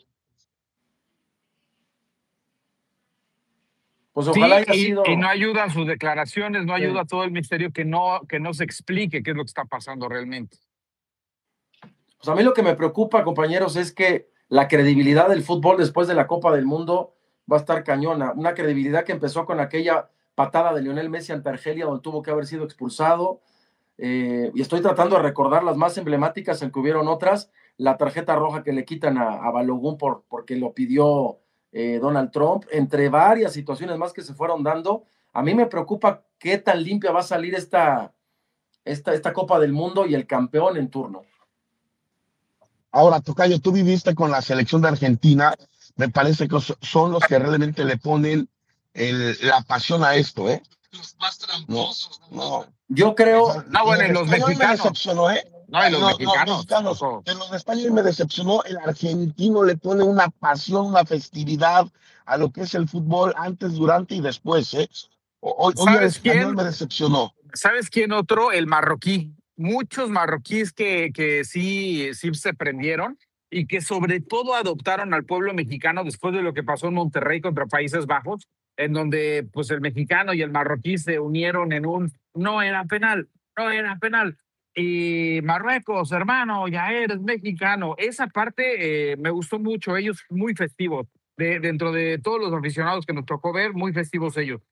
Pues Sí, ojalá haya y, sido. y no ayudan sus declaraciones, no Sí. ayuda todo el misterio que no, que no se explique qué es lo que está pasando realmente. Pues a mí lo que me preocupa, compañeros, es que la credibilidad del fútbol después de la Copa del Mundo va a estar cañona. Una credibilidad que empezó con aquella patada de Lionel Messi ante Argelia, donde tuvo que haber sido expulsado. Eh, y estoy tratando de recordar las más emblemáticas, en que hubieron otras. La tarjeta roja que le quitan a, a Balogun por, porque lo pidió eh, Donald Trump, entre varias situaciones más que se fueron dando. A mí me preocupa qué tan limpia va a salir esta, esta, esta Copa del Mundo y el campeón en turno. Ahora, Tocayo, tú viviste con la selección de Argentina, me parece que son los que realmente le ponen el- la pasión a esto, ¿eh? Los más tramposos. No, no. Yo creo. No, bueno, y de los España hoy me mexicanos. decepcionó, ¿eh? No, y los Los- los mexicanos. mexicanos. Ojo. En los de España hoy me decepcionó. El argentino le pone una pasión, una festividad a lo que es el fútbol antes, durante y después, ¿eh? Hoy, hoy el ¿Sabes español quién? me decepcionó. ¿Sabes quién otro? El marroquí. Muchos marroquíes que, que sí, sí se prendieron y que sobre todo adoptaron al pueblo mexicano después de lo que pasó en Monterrey contra Países Bajos, en donde pues el mexicano y el marroquí se unieron en un no era penal, no era penal. Y Marruecos, hermano, ya eres mexicano. Esa parte eh, me gustó mucho, ellos muy festivos. De, dentro de todos los aficionados que nos tocó ver, muy festivos ellos.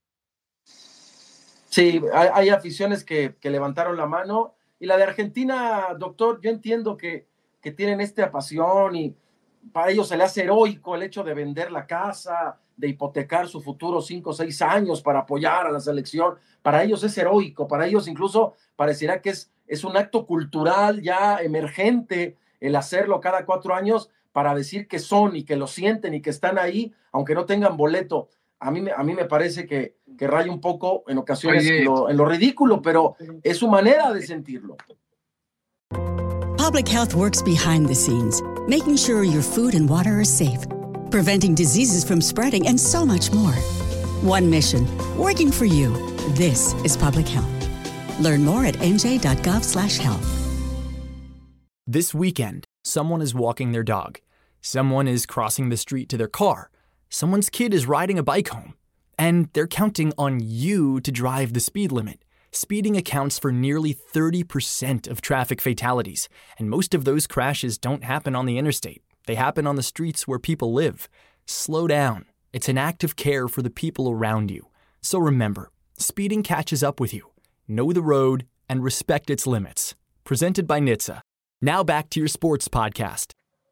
Sí, hay, hay aficiones que, que levantaron la mano. Y la de Argentina, doctor, yo entiendo que que tienen esta pasión y para ellos se le hace heroico el hecho de vender la casa, de hipotecar su futuro cinco o seis años para apoyar a la selección. Para ellos es heroico, para ellos incluso pareciera que es, es un acto cultural ya emergente el hacerlo cada cuatro años para decir que son y que lo sienten y que están ahí, aunque no tengan boleto. A mí, a mí me parece que, que raya un poco en ocasiones en lo, en lo ridículo, pero es su manera de sentirlo. Public Health works behind the scenes, making sure your food and water are safe, preventing diseases from spreading, and so much more. One mission, working for you. This is Public Health. Learn more at n j dot gov slash health. This weekend, someone is walking their dog. Someone is crossing the street to their car. Someone's kid is riding a bike home. And they're counting on you to drive the speed limit. Speeding accounts for nearly thirty percent of traffic fatalities, and most of those crashes don't happen on the interstate. They happen on the streets where people live. Slow down. It's an act of care for the people around you. So remember, speeding catches up with you. Know the road and respect its limits. Presented by N H T S A. Now back to your sports podcast.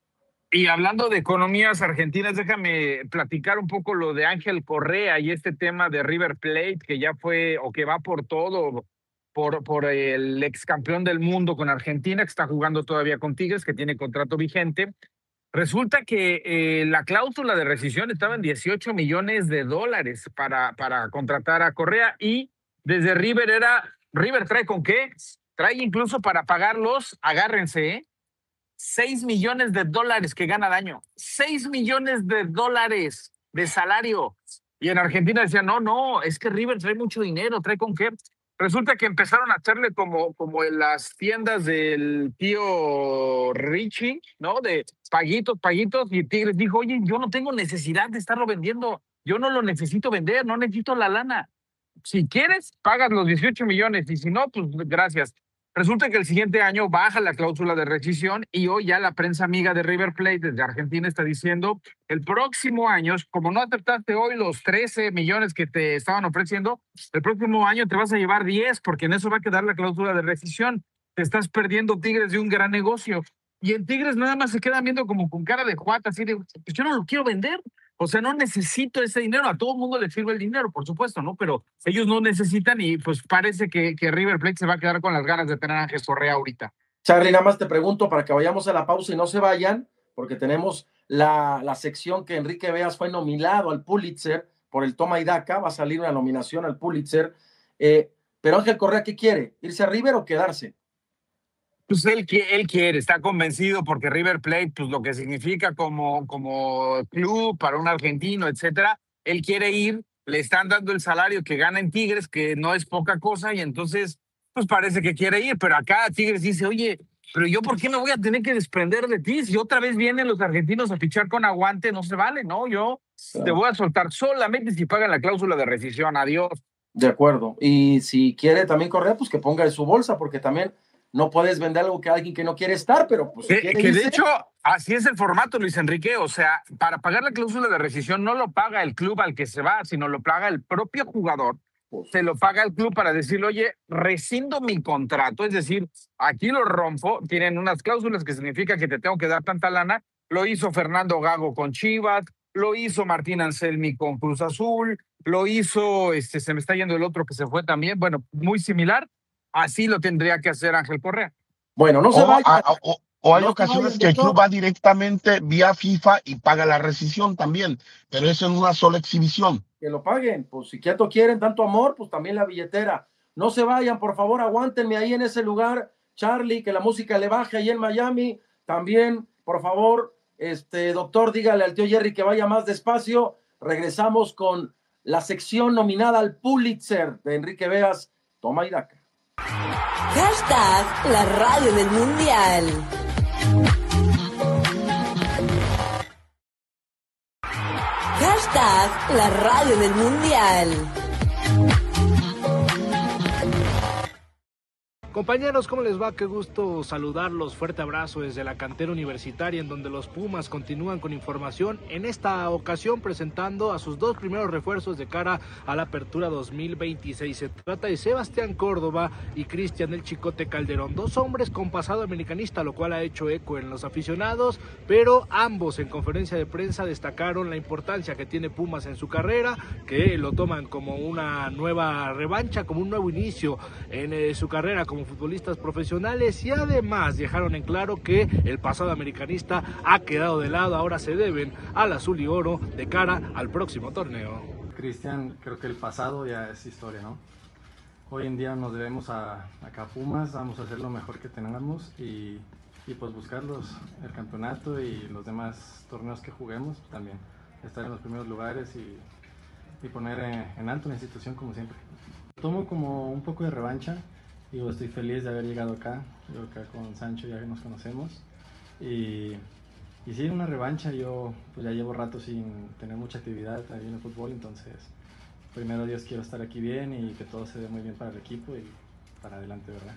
Y hablando de economías argentinas, déjame platicar un poco lo de Ángel Correa y este tema de River Plate, que ya fue o que va por todo, por, por el ex campeón del mundo con Argentina, que está jugando todavía con Tigres, que tiene contrato vigente. Resulta que eh, la cláusula de rescisión estaba en dieciocho millones de dólares para, para contratar a Correa, y desde River era, River trae con qué, trae incluso para pagarlos, agárrense, ¿eh? seis millones de dólares que gana al año. seis millones de dólares de salario. Y en Argentina decían, no, no, es que River trae mucho dinero, trae con qué. Resulta que empezaron a hacerle como, como en las tiendas del tío Richie, ¿no? De paguitos, paguitos. Y Tigres dijo, oye, yo no tengo necesidad de estarlo vendiendo. Yo no lo necesito vender, no necesito la lana. Si quieres, pagas los dieciocho millones. Y si no, pues gracias. Resulta que el siguiente año baja la cláusula de rescisión y hoy ya la prensa amiga de River Plate desde Argentina está diciendo el próximo año, como no aceptaste hoy los trece millones que te estaban ofreciendo, el próximo año te vas a llevar diez porque en eso va a quedar la cláusula de rescisión. Te estás perdiendo, Tigres, de un gran negocio. Y en Tigres nada más se quedan viendo como con cara de juata, así de, pues yo no lo quiero vender. O sea, no necesito ese dinero. A todo el mundo le sirve el dinero, por supuesto, ¿no? Pero ellos no necesitan y pues parece que, que River Plate se va a quedar con las ganas de tener a Ángel Correa ahorita. Charlie, nada más te pregunto para que vayamos a la pausa y no se vayan, porque tenemos la, la sección que Enrique Beas fue nominado al Pulitzer por el Toma y Daca. Va a salir una nominación al Pulitzer. Eh, pero Ángel Correa, ¿qué quiere? ¿Irse a River o quedarse? Pues él, él quiere, está convencido porque River Plate, pues lo que significa como, como club para un argentino, etcétera, él quiere ir, le están dando el salario que gana en Tigres, que no es poca cosa, y entonces, pues parece que quiere ir, pero acá Tigres dice, oye, pero yo ¿por qué me voy a tener que desprender de ti? Si otra vez vienen los argentinos a fichar con aguante, no se vale, ¿no? Yo claro. Te voy a soltar solamente si pagan la cláusula de rescisión, adiós. De acuerdo, y si quiere también Correa, pues que ponga en su bolsa, porque también no puedes vender algo que alguien que no quiere estar, pero pues... Que, que de hecho, así es el formato, Luis Enrique. O sea, para pagar la cláusula de rescisión no lo paga el club al que se va, sino lo paga el propio jugador. Pues, se lo paga el club para decirle, oye, rescindo mi contrato. Es decir, aquí lo rompo. Tienen unas cláusulas que significa que te tengo que dar tanta lana. Lo hizo Fernando Gago con Chivas, lo hizo Martín Anselmi con Cruz Azul, lo hizo, este, se me está yendo el otro que se fue también. Bueno, muy similar. Así lo tendría que hacer Ángel Correa. Bueno, no se o, vaya. A, o, o hay no ocasiones que el club va directamente vía FIFA y paga la rescisión también, pero eso en una sola exhibición. Que lo paguen, pues si tanto quieren, tanto amor, pues también la billetera. No se vayan, por favor, aguántenme ahí en ese lugar. Charlie, que la música le baje ahí en Miami. También, por favor, este doctor, dígale al tío Jerry que vaya más despacio. Regresamos con la sección nominada al Pulitzer de Enrique Beas, Toma y Daca. Hashtag la radio del mundial. Hashtag la radio del mundial. Compañeros, ¿cómo les va? Qué gusto saludarlos. Fuerte abrazo desde la cantera universitaria, en donde los Pumas continúan con información. En esta ocasión presentando a sus dos primeros refuerzos de cara a la apertura dos mil veintiséis. Se trata de Sebastián Córdoba y Cristian El Chicote Calderón, dos hombres con pasado americanista, lo cual ha hecho eco en los aficionados, pero ambos en conferencia de prensa destacaron la importancia que tiene Pumas en su carrera, que lo toman como una nueva revancha, como un nuevo inicio en eh, su carrera como futbolistas profesionales, y además dejaron en claro que el pasado americanista ha quedado de lado, ahora se deben al azul y oro de cara al próximo torneo. Cristian, creo que el pasado ya es historia, ¿no? Hoy en día nos debemos a, a Pumas, vamos a hacer lo mejor que tengamos y, y pues buscar los, el campeonato y los demás torneos que juguemos también, estar en los primeros lugares y, y poner en, en alto la institución como siempre. Lo tomo como un poco de revancha. Digo, estoy feliz de haber llegado acá, yo acá con Sancho ya que nos conocemos y, y sí, una revancha. Yo pues ya llevo rato sin tener mucha actividad ahí en el fútbol, entonces primero Dios quiero estar aquí bien y que todo se dé muy bien para el equipo y para adelante, ¿verdad?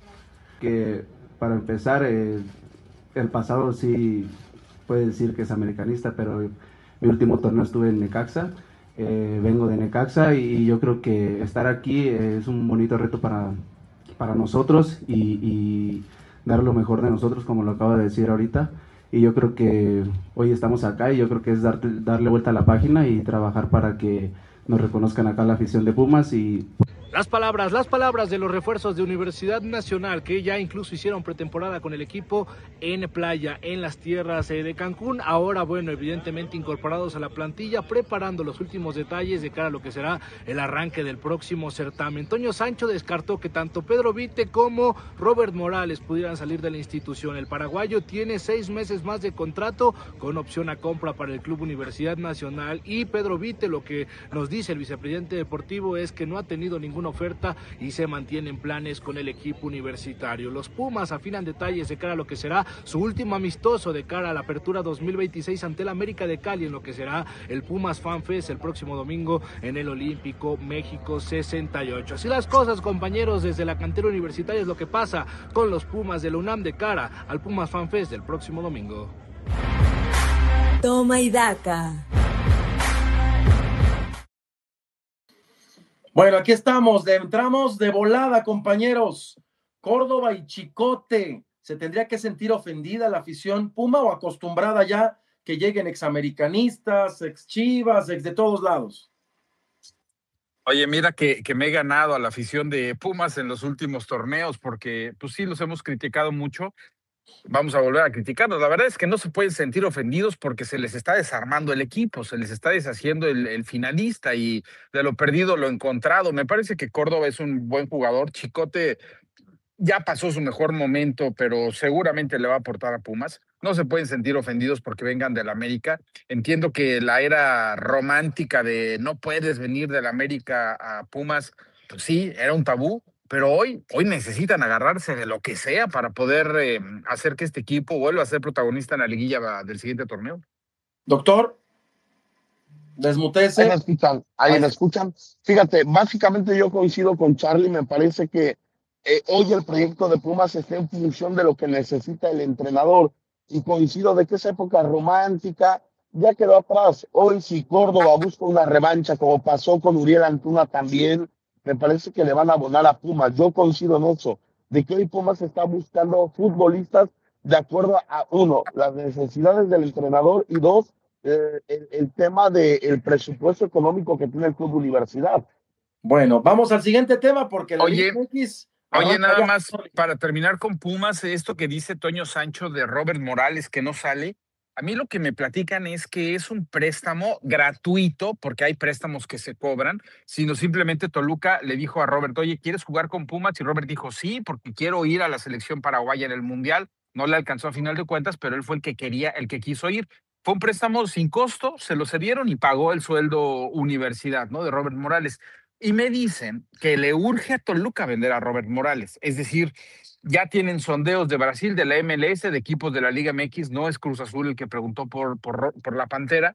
Que para empezar, eh, el pasado sí puede decir que es americanista, pero mi último torneo estuve en Necaxa. Eh, vengo de Necaxa y yo creo que estar aquí es un bonito reto para, para nosotros y, y dar lo mejor de nosotros, como lo acabo de decir ahorita. Y yo creo que hoy estamos acá y yo creo que es dar, darle vuelta a la página y trabajar para que nos reconozcan acá la afición de Pumas. Y Las palabras, las palabras de los refuerzos de Universidad Nacional, que ya incluso hicieron pretemporada con el equipo en playa, en las tierras de Cancún. Ahora, bueno, evidentemente incorporados a la plantilla, preparando los últimos detalles de cara a lo que será el arranque del próximo certamen. Toño Sancho descartó que tanto Pedro Vite como Robert Morales pudieran salir de la institución. El paraguayo tiene seis meses más de contrato con opción a compra para el Club Universidad Nacional, y Pedro Vite, lo que nos dice el vicepresidente deportivo es que no ha tenido ningún una oferta y se mantienen planes con el equipo universitario. Los Pumas afinan detalles de cara a lo que será su último amistoso de cara a la apertura dos mil veintiséis ante el América de Cali, en lo que será el Pumas Fan Fest el próximo domingo en el Olímpico México sesenta y ocho. Así las cosas, compañeros, desde la cantera universitaria es lo que pasa con los Pumas de la UNAM de cara al Pumas Fan Fest del próximo domingo. Toma y daca. Bueno, aquí estamos, de, entramos de volada, compañeros. Córdoba y Chicote, ¿se tendría que sentir ofendida la afición Puma o acostumbrada ya que lleguen examericanistas, ex Chivas, ex de todos lados? Oye, mira que, que me he ganado a la afición de Pumas en los últimos torneos, porque pues sí, los hemos criticado mucho. Vamos a volver a criticarlos. La verdad es que no se pueden sentir ofendidos porque se les está desarmando el equipo, se les está deshaciendo el, el finalista y de lo perdido lo encontrado. Me parece que Córdoba es un buen jugador. Chicote ya pasó su mejor momento, pero seguramente le va a aportar a Pumas. No se pueden sentir ofendidos porque vengan del América. Entiendo que la era romántica de no puedes venir del América a Pumas, pues sí, era un tabú. Pero hoy, hoy necesitan agarrarse de lo que sea para poder eh, hacer que este equipo vuelva a ser protagonista en la liguilla del siguiente torneo. Doctor, desmutece. Ahí me escuchan, ahí me escuchan. Fíjate, básicamente yo coincido con Charlie, me parece que eh, hoy el proyecto de Pumas está en función de lo que necesita el entrenador, y coincido de que esa época romántica ya quedó atrás. Hoy si Córdoba busca una revancha, como pasó con Uriel Antuna también, me parece que le van a abonar a Pumas. Yo coincido en eso, de que hoy Pumas está buscando futbolistas de acuerdo a, uno, las necesidades del entrenador, y dos, eh, el, el tema del presupuesto económico que tiene el Club Universidad. Bueno, vamos al siguiente tema porque la Oye, Liga X, oye, nada ya. más para terminar con Pumas, esto que dice Toño Sancho de Robert Morales que no sale. A mí lo que me platican es que es un préstamo gratuito, porque hay préstamos que se cobran, sino simplemente Toluca le dijo a Robert, oye, ¿quieres jugar con Pumas? Y Robert dijo, sí, porque quiero ir a la selección paraguaya en el Mundial. No le alcanzó a final de cuentas, pero él fue el que quería, el que quiso ir. Fue un préstamo sin costo, se lo cedieron y pagó el sueldo universidad, ¿no? De Robert Morales. Y me dicen que le urge a Toluca vender a Robert Morales, es decir, ya tienen sondeos de Brasil, de la M L S, de equipos de la Liga M X, no es Cruz Azul el que preguntó por, por, por la Pantera,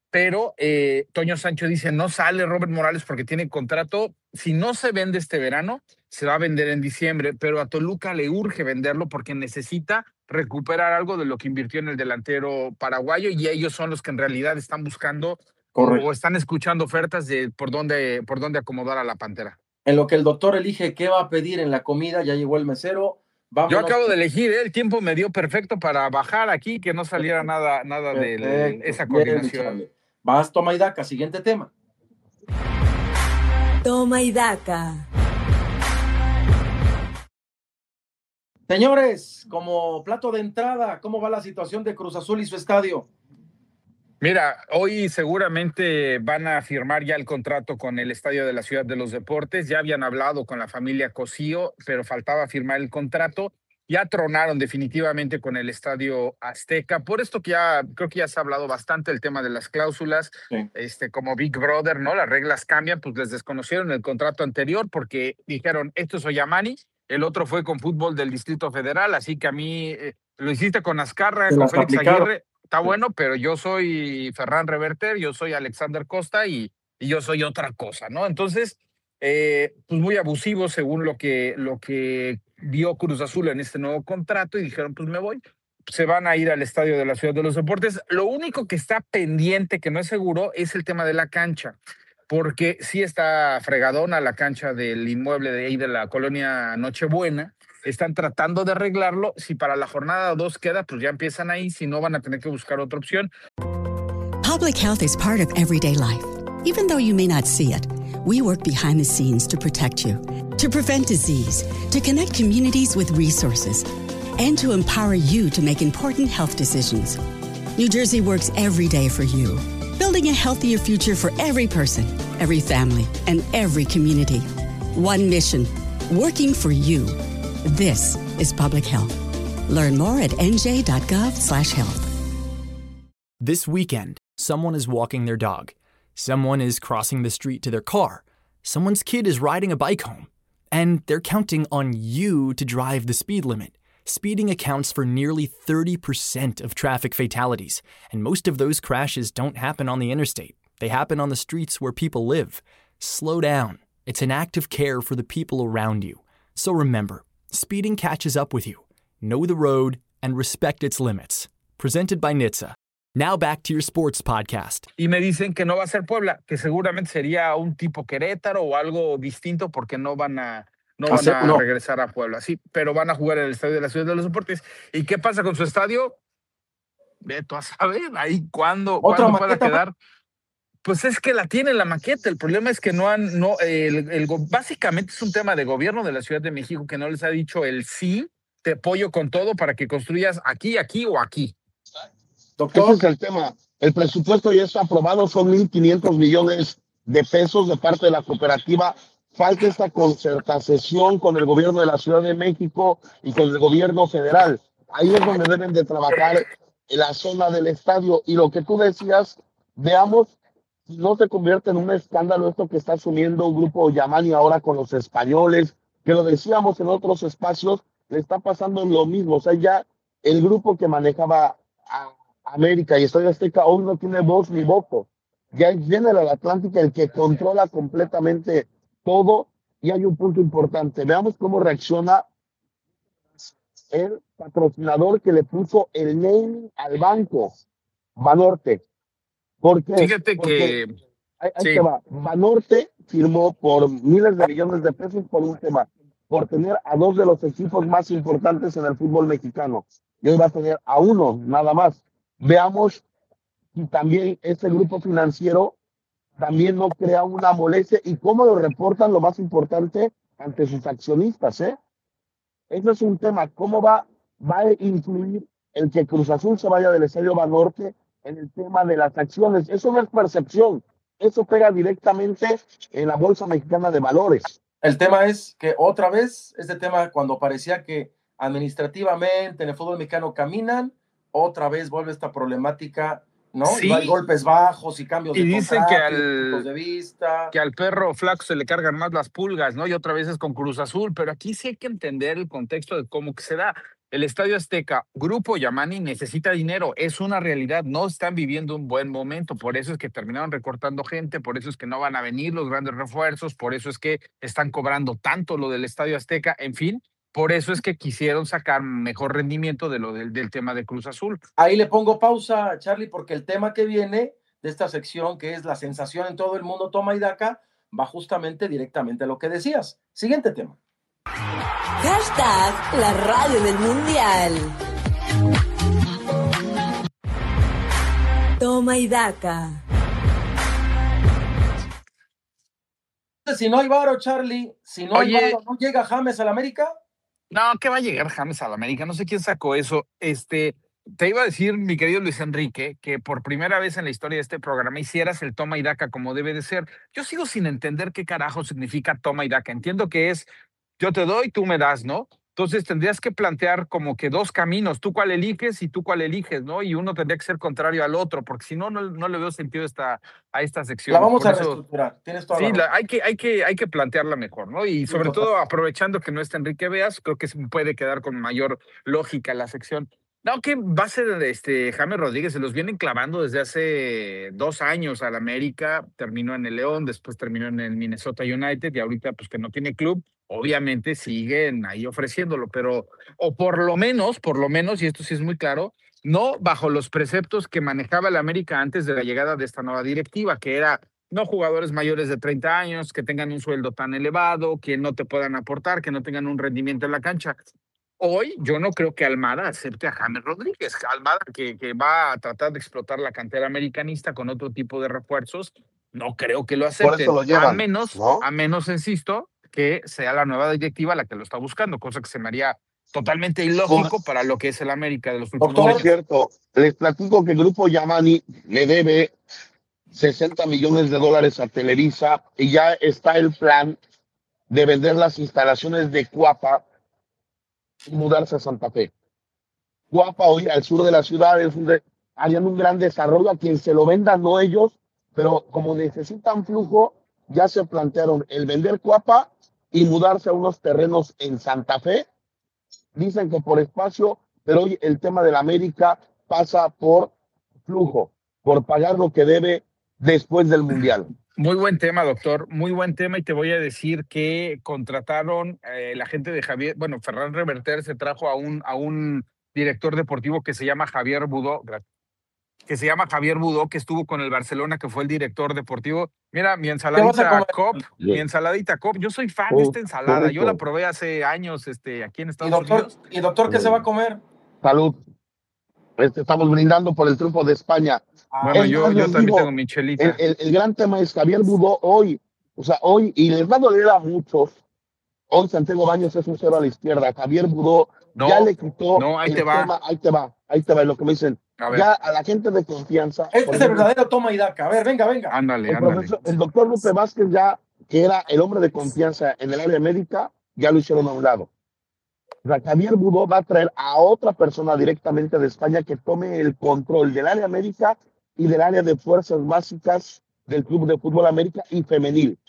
pero eh, Toño Sancho dice, no sale Robert Morales porque tiene contrato. Si no se vende este verano, se va a vender en diciembre, pero a Toluca le urge venderlo porque necesita recuperar algo de lo que invirtió en el delantero paraguayo, y ellos son los que en realidad están buscando o, o están escuchando ofertas de por dónde, por dónde acomodar a la Pantera. En lo que el doctor elige qué va a pedir en la comida, ya llegó el mesero. Vámonos. Yo acabo de elegir, ¿eh? El tiempo me dio perfecto para bajar aquí, que no saliera nada, nada de, de esa coordinación. Bien, vas, toma y daca, siguiente tema. Toma y daca. Señores, como plato de entrada, ¿cómo va la situación de Cruz Azul y su estadio? Mira, hoy seguramente van a firmar ya el contrato con el Estadio de la Ciudad de los Deportes. Ya habían hablado con la familia Cosío, pero faltaba firmar el contrato. Ya tronaron definitivamente con el Estadio Azteca. Por esto que ya creo que ya se ha hablado bastante el tema de las cláusulas. Sí. Este, como Big Brother, ¿no? Las reglas cambian, pues les desconocieron el contrato anterior porque dijeron, esto es Oyamani, el otro fue con Fútbol del Distrito Federal, así que a mí eh, lo hiciste con Azcarra, con Félix Aguirre. Está bueno, pero yo soy Ferran Reverter, yo soy Alexander Costa y, y yo soy otra cosa, ¿no? Entonces, eh, pues muy abusivo según lo que, lo que vio Cruz Azul en este nuevo contrato y dijeron, pues me voy. Se van a ir al Estadio de la Ciudad de los Deportes. Lo único que está pendiente, que no es seguro, es el tema de la cancha, porque sí está fregadona la cancha del inmueble de ahí de la colonia Nochebuena. Están tratando de arreglarlo. Si para la jornada dos queda, pues ya empiezan ahí. Si no, van a tener que buscar otra opción. Public health is part of everyday life. Even though you may not see it, we work behind the scenes to protect you, to prevent disease, to connect communities with resources, and to empower you to make important health decisions. New Jersey works every day for you, building a healthier future for every person, every family, and every community. One mission, working for you. This is public health. Learn more at n j dot gov slash health. This weekend, someone is walking their dog. Someone is crossing the street to their car. Someone's kid is riding a bike home. And they're counting on you to drive the speed limit. Speeding accounts for nearly thirty percent of traffic fatalities, and most of those crashes don't happen on the interstate. They happen on the streets where people live. Slow down. It's an act of care for the people around you. So remember, speeding catches up with you. Know the road and respect its limits. Presented by N H T S A. Now back to your sports podcast. Y me dicen que no va a ser Puebla, que seguramente sería un tipo Querétaro o algo distinto porque no van a, no van a no. regresar a Puebla. Sí, pero van a jugar en el Estadio de la Ciudad de los Deportes. ¿Y qué pasa con su estadio? Veto a saber ahí cuándo, ¿cuándo pueda quedar. Pues es que la tiene la maqueta. El problema es que no han, no, el, el, básicamente es un tema de gobierno de la Ciudad de México que no les ha dicho el sí, te apoyo con todo para que construyas aquí, aquí o aquí. Doctor, ese es el tema. El presupuesto ya está aprobado, son mil quinientos millones de pesos de parte de la cooperativa. Falta esta concertación con el gobierno de la Ciudad de México y con el gobierno federal. Ahí es donde deben de trabajar en la zona del estadio. Y lo que tú decías, veamos si no se convierte en un escándalo esto que está asumiendo un grupo Yamani ahora con los españoles, que lo decíamos en otros espacios, le está pasando lo mismo. O sea, ya el grupo que manejaba a América y Estadio Azteca hoy no tiene voz ni voto. Ya es General Atlántica el que controla completamente todo, y hay un punto importante. Veamos cómo reacciona el patrocinador que le puso el name al banco, Banorte. ¿Por qué? Fíjate Porque que ahí, ahí sí. te va. Banorte firmó por miles de millones de pesos por un tema, por tener a dos de los equipos más importantes en el fútbol mexicano. Y hoy va a tener a uno, nada más. Veamos si también este grupo financiero también no crea una molestia y cómo lo reportan, lo más importante, ante sus accionistas, ¿eh? Ese es un tema. ¿Cómo va, va a influir el que Cruz Azul se vaya del Estadio Banorte en el tema de las acciones? Eso no es percepción. Eso pega directamente en la Bolsa Mexicana de Valores. El tema es que otra vez, este tema cuando parecía que administrativamente en el fútbol mexicano caminan, otra vez vuelve esta problemática ¿no? Sí. Y hay golpes bajos y cambios Y de dicen que contrato, y al, puntos de vista. que al perro flaco se le cargan más las pulgas, ¿no? Y otra vez es con Cruz Azul, pero aquí sí hay que entender el contexto de cómo que se da. El Estadio Azteca, Grupo Yamani necesita dinero, es una realidad, no están viviendo un buen momento, por eso es que terminaron recortando gente, por eso es que no van a venir los grandes refuerzos, por eso es que están cobrando tanto lo del Estadio Azteca, en fin, por eso es que quisieron sacar mejor rendimiento de lo del, del tema de Cruz Azul. Ahí le pongo pausa, Charlie, porque el tema que viene de esta sección, que es la sensación en todo el mundo, toma y daca, va justamente directamente a lo que decías. Siguiente tema. Hashtag la radio del mundial. Toma y daca. Si no hay varo, Charlie, si no Oye, hay varo, ¿no llega James al América? No, ¿qué va a llegar James al América? No sé quién sacó eso. Este, te iba a decir, mi querido Luis Enrique, que por primera vez en la historia de este programa hicieras el toma y daca como debe de ser. Yo sigo sin entender qué carajo significa toma y daca. Entiendo que es yo te doy, tú me das, ¿no? Entonces tendrías que plantear como que dos caminos, tú cuál eliges y tú cuál eliges, ¿no? Y uno tendría que ser contrario al otro, porque si no, no, no le veo sentido esta, a esta sección. La vamos Por a eso, reestructurar, tienes toda sí, la la, razón. hay, que, hay, que, hay que plantearla mejor, ¿no? Y sobre total. todo aprovechando que no está Enrique Beas, creo que se puede quedar con mayor lógica la sección. No, que va a ser este James Rodríguez, se los vienen clavando desde hace dos años al América, terminó en el León, después terminó en el Minnesota United y ahorita pues que no tiene club, obviamente siguen ahí ofreciéndolo, pero o por lo menos, por lo menos, y esto sí es muy claro, no bajo los preceptos que manejaba el América antes de la llegada de esta nueva directiva, que era no jugadores mayores de treinta años, que tengan un sueldo tan elevado, que no te puedan aportar, que no tengan un rendimiento en la cancha. Hoy yo no creo que Almada acepte a James Rodríguez. Almada que, que va a tratar de explotar la cantera americanista con otro tipo de refuerzos, no creo que lo acepten. Por eso lo llevan, a menos, ¿no? a menos, insisto, que sea la nueva directiva la que lo está buscando, cosa que se me haría totalmente ilógico para lo que es el América de los últimos Por años. cierto, les platico que el Grupo Yamani le debe sesenta millones de dólares a Televisa y ya está el plan de vender las instalaciones de Cuapa y mudarse a Santa Fe. Cuapa hoy al sur de la ciudad es un de, harían un gran desarrollo, a quien se lo vendan, no ellos, pero como necesitan flujo, ya se plantearon el vender Cuapa y mudarse a unos terrenos en Santa Fe. Dicen que por espacio, pero hoy el tema de la América pasa por flujo, por pagar lo que debe después del Mundial. Muy buen tema, doctor, muy buen tema, y te voy a decir que contrataron eh, la gente de Javier, bueno, Ferran Reverter se trajo a un, a un director deportivo que se llama Javier Budó, que se llama Javier Budó, que estuvo con el Barcelona, que fue el director deportivo. Mira, mi ensaladita Cop, mi ensaladita Cop, yo soy fan de esta ensalada, yo la probé hace años este, aquí en Estados ¿Y doctor, Unidos. ¿Y doctor qué se va a comer? Salud. Este, estamos brindando por el triunfo de España. Bueno, Es yo, más, yo les también digo, tengo mi chelita. El, el, el gran tema es Javier Budó hoy, o sea, hoy, y les va a doler a muchos, hoy Santiago Baños es un cero a la izquierda, Javier Budó No, ya le quitó no, ahí el te va. tema, ahí te va, ahí te va, es lo que me dicen, A ver. ya a la gente de confianza. Este por es el ejemplo, verdadero toma y daca. A ver, venga, venga. Ándale, el, ándale. profesor, el doctor Lupe Vázquez ya, que era el hombre de confianza en el área médica, ya lo hicieron a un lado. O sea, Javier Budó va a traer a otra persona directamente de España que tome el control del área médica y del área de fuerzas básicas del Club de Fútbol América y femenil.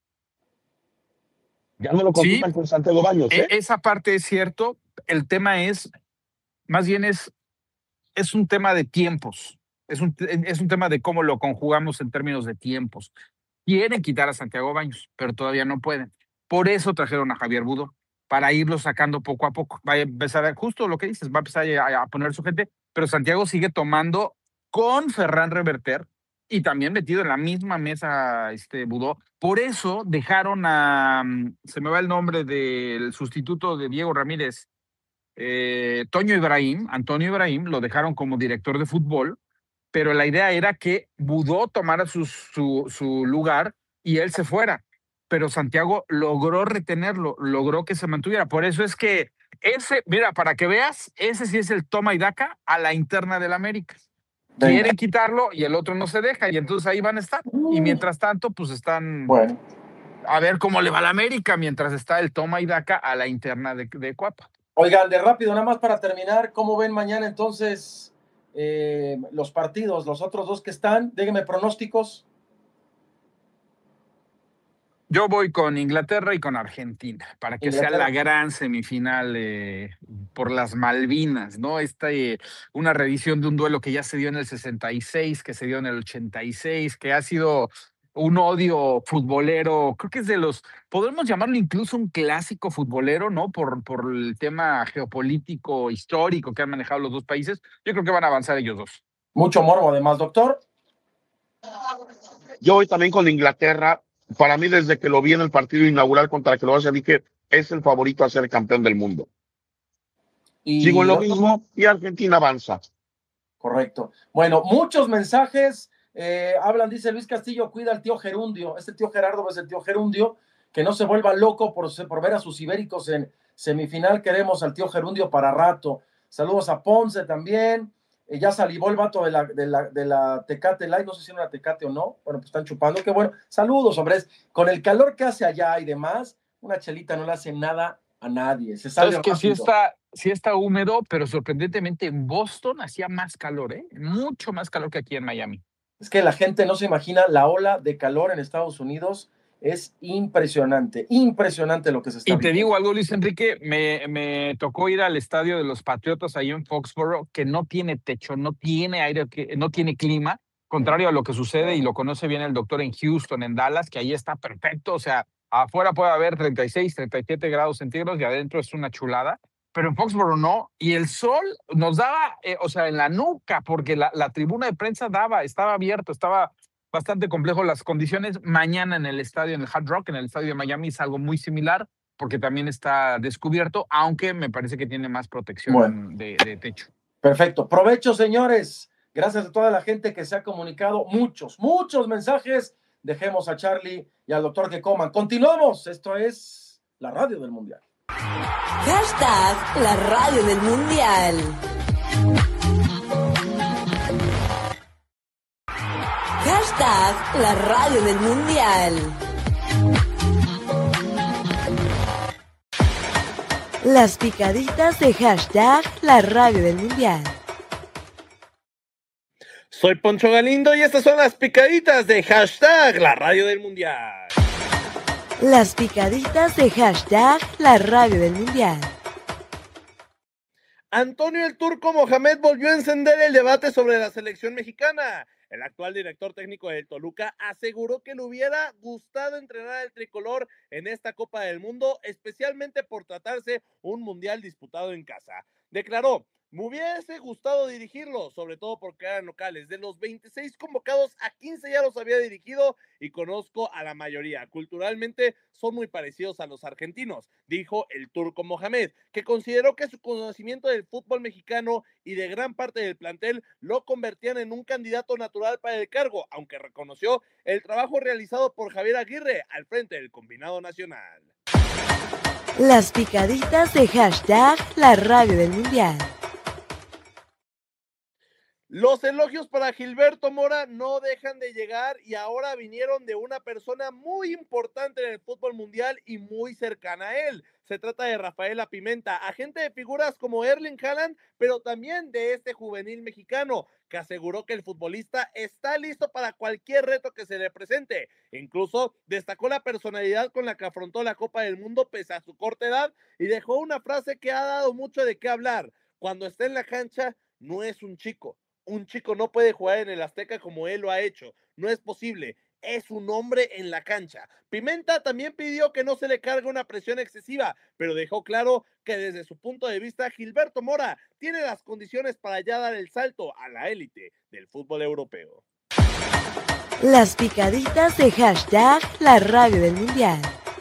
Ya me lo confirman Sí, con Santiago Baños, ¿eh? E- esa parte es cierto. El tema es, más bien es, es un tema de tiempos. Es un, es un tema de cómo lo conjugamos en términos de tiempos. Quieren quitar a Santiago Baños, pero todavía no pueden. Por eso trajeron a Javier Budó, para irlo sacando poco a poco. Va a empezar a, justo lo que dices, va a empezar a, a poner su gente, pero Santiago sigue tomando con Ferran Reverter y también metido en la misma mesa este Budó. Por eso dejaron a, se me va el nombre del sustituto de Diego Ramírez, eh, Toño Ibrahim, Antonio Ibrahim, lo dejaron como director de fútbol, pero la idea era que Budó tomara su, su, su lugar y él se fuera. Pero Santiago logró retenerlo, logró que se mantuviera. Por eso es que ese, mira, para que veas, ese sí es el toma y daca a la interna del América. Venga. Quieren quitarlo y el otro no se deja, y entonces ahí van a estar. Y mientras tanto, pues están Bueno, a ver cómo le va a la América mientras está el toma y daca a la interna de, de Cuapa. oigan, de rápido, nada más para terminar, ¿cómo ven mañana entonces eh, los partidos, los otros dos que están. Déjenme pronósticos. Yo voy con Inglaterra y con Argentina, para que Inglaterra. sea la gran semifinal eh, por las Malvinas, ¿no? Esta, eh, una revisión de un duelo que ya se dio en el sesenta y seis, que se dio en el ochenta y seis, que ha sido un odio futbolero, creo que es de los, podemos llamarlo incluso un clásico futbolero, ¿no? Por, por el tema geopolítico, histórico que han manejado los dos países. Yo creo que van a avanzar ellos dos. Mucho morbo además, doctor. Yo voy también con Inglaterra. Para mí, desde que lo vi en el partido inaugural contra Croacia, dije, es el favorito a ser campeón del mundo. Y sigo en lo mismo y Argentina avanza. Correcto. Bueno, muchos mensajes. Eh, hablan, dice Luis Castillo, cuida al tío Gerundio. Este tío Gerardo es el tío Gerundio. Que no se vuelva loco por, por ver a sus ibéricos en semifinal. Queremos al tío Gerundio para rato. Saludos a Ponce también. Eh, ya salivó el vato de la, de la, de la Tecate Light, no sé si era una Tecate o no, bueno, pues están chupando, qué bueno, saludos, hombres, con el calor que hace allá y demás, una chelita no le hace nada a nadie, se sale Es que rápido. sí está, sí está húmedo, pero sorprendentemente en Boston hacía más calor, ¿eh? Mucho más calor que aquí en Miami. Es que la gente no se imagina la ola de calor en Estados Unidos. Es impresionante, impresionante lo que se está Y te viendo. digo algo, Luis Enrique, me, me tocó ir al estadio de los Patriotas ahí en Foxborough, que no tiene techo, no tiene aire, no tiene clima, contrario a lo que sucede, y lo conoce bien el doctor en Houston, en Dallas, que ahí está perfecto, o sea, afuera puede haber treinta y seis, treinta y siete grados centígrados y adentro es una chulada, pero en Foxborough no, y el sol nos daba, eh, o sea, en la nuca, porque la, la tribuna de prensa daba, estaba abierto, estaba bastante complejo las condiciones. Mañana en el estadio, en el Hard Rock, en el estadio de Miami, es algo muy similar, porque también está descubierto, aunque me parece que tiene más protección Bueno. de, de techo. Perfecto, provecho, señores. Gracias a toda la gente que se ha comunicado. Muchos, muchos mensajes. Dejemos a Charlie y al doctor que coman. Continuamos. Esto es la radio del Mundial. Hashtag la radio del Mundial. Hashtag la radio del Mundial. Las picaditas de hashtag la radio del Mundial. Soy Poncho Galindo y estas son las picaditas de hashtag la radio del Mundial. Las picaditas de hashtag la radio del Mundial. Antonio el Turco Mohamed volvió a encender el debate sobre la selección mexicana. El actual director técnico del Toluca aseguró que le hubiera gustado entrenar al tricolor en esta Copa del Mundo, especialmente por tratarse un mundial disputado en casa. Declaró: me hubiese gustado dirigirlo, sobre todo porque eran locales. De los veintiséis convocados, a quince ya los había dirigido y conozco a la mayoría. Culturalmente son muy parecidos a los argentinos, dijo el Turco Mohamed, que consideró que su conocimiento del fútbol mexicano y de gran parte del plantel lo convertían en un candidato natural para el cargo, aunque reconoció el trabajo realizado por Javier Aguirre al frente del combinado nacional. Las picaditas de hashtag la radio del Mundial. Los elogios para Gilberto Mora no dejan de llegar y ahora vinieron de una persona muy importante en el fútbol mundial y muy cercana a él. Se trata de Rafaela Pimenta, agente de figuras como Erling Haaland, pero también de este juvenil mexicano, que aseguró que el futbolista está listo para cualquier reto que se le presente. Incluso destacó la personalidad con la que afrontó la Copa del Mundo pese a su corta edad y dejó una frase que ha dado mucho de qué hablar: cuando está en la cancha no es un chico. Un chico no puede jugar en el Azteca como él lo ha hecho. No es posible. Es un hombre en la cancha. Pimenta también pidió que no se le cargue una presión excesiva, pero dejó claro que desde su punto de vista, Gilberto Mora tiene las condiciones para ya dar el salto a la élite del fútbol europeo. Las picaditas de hashtag la radio del Mundial.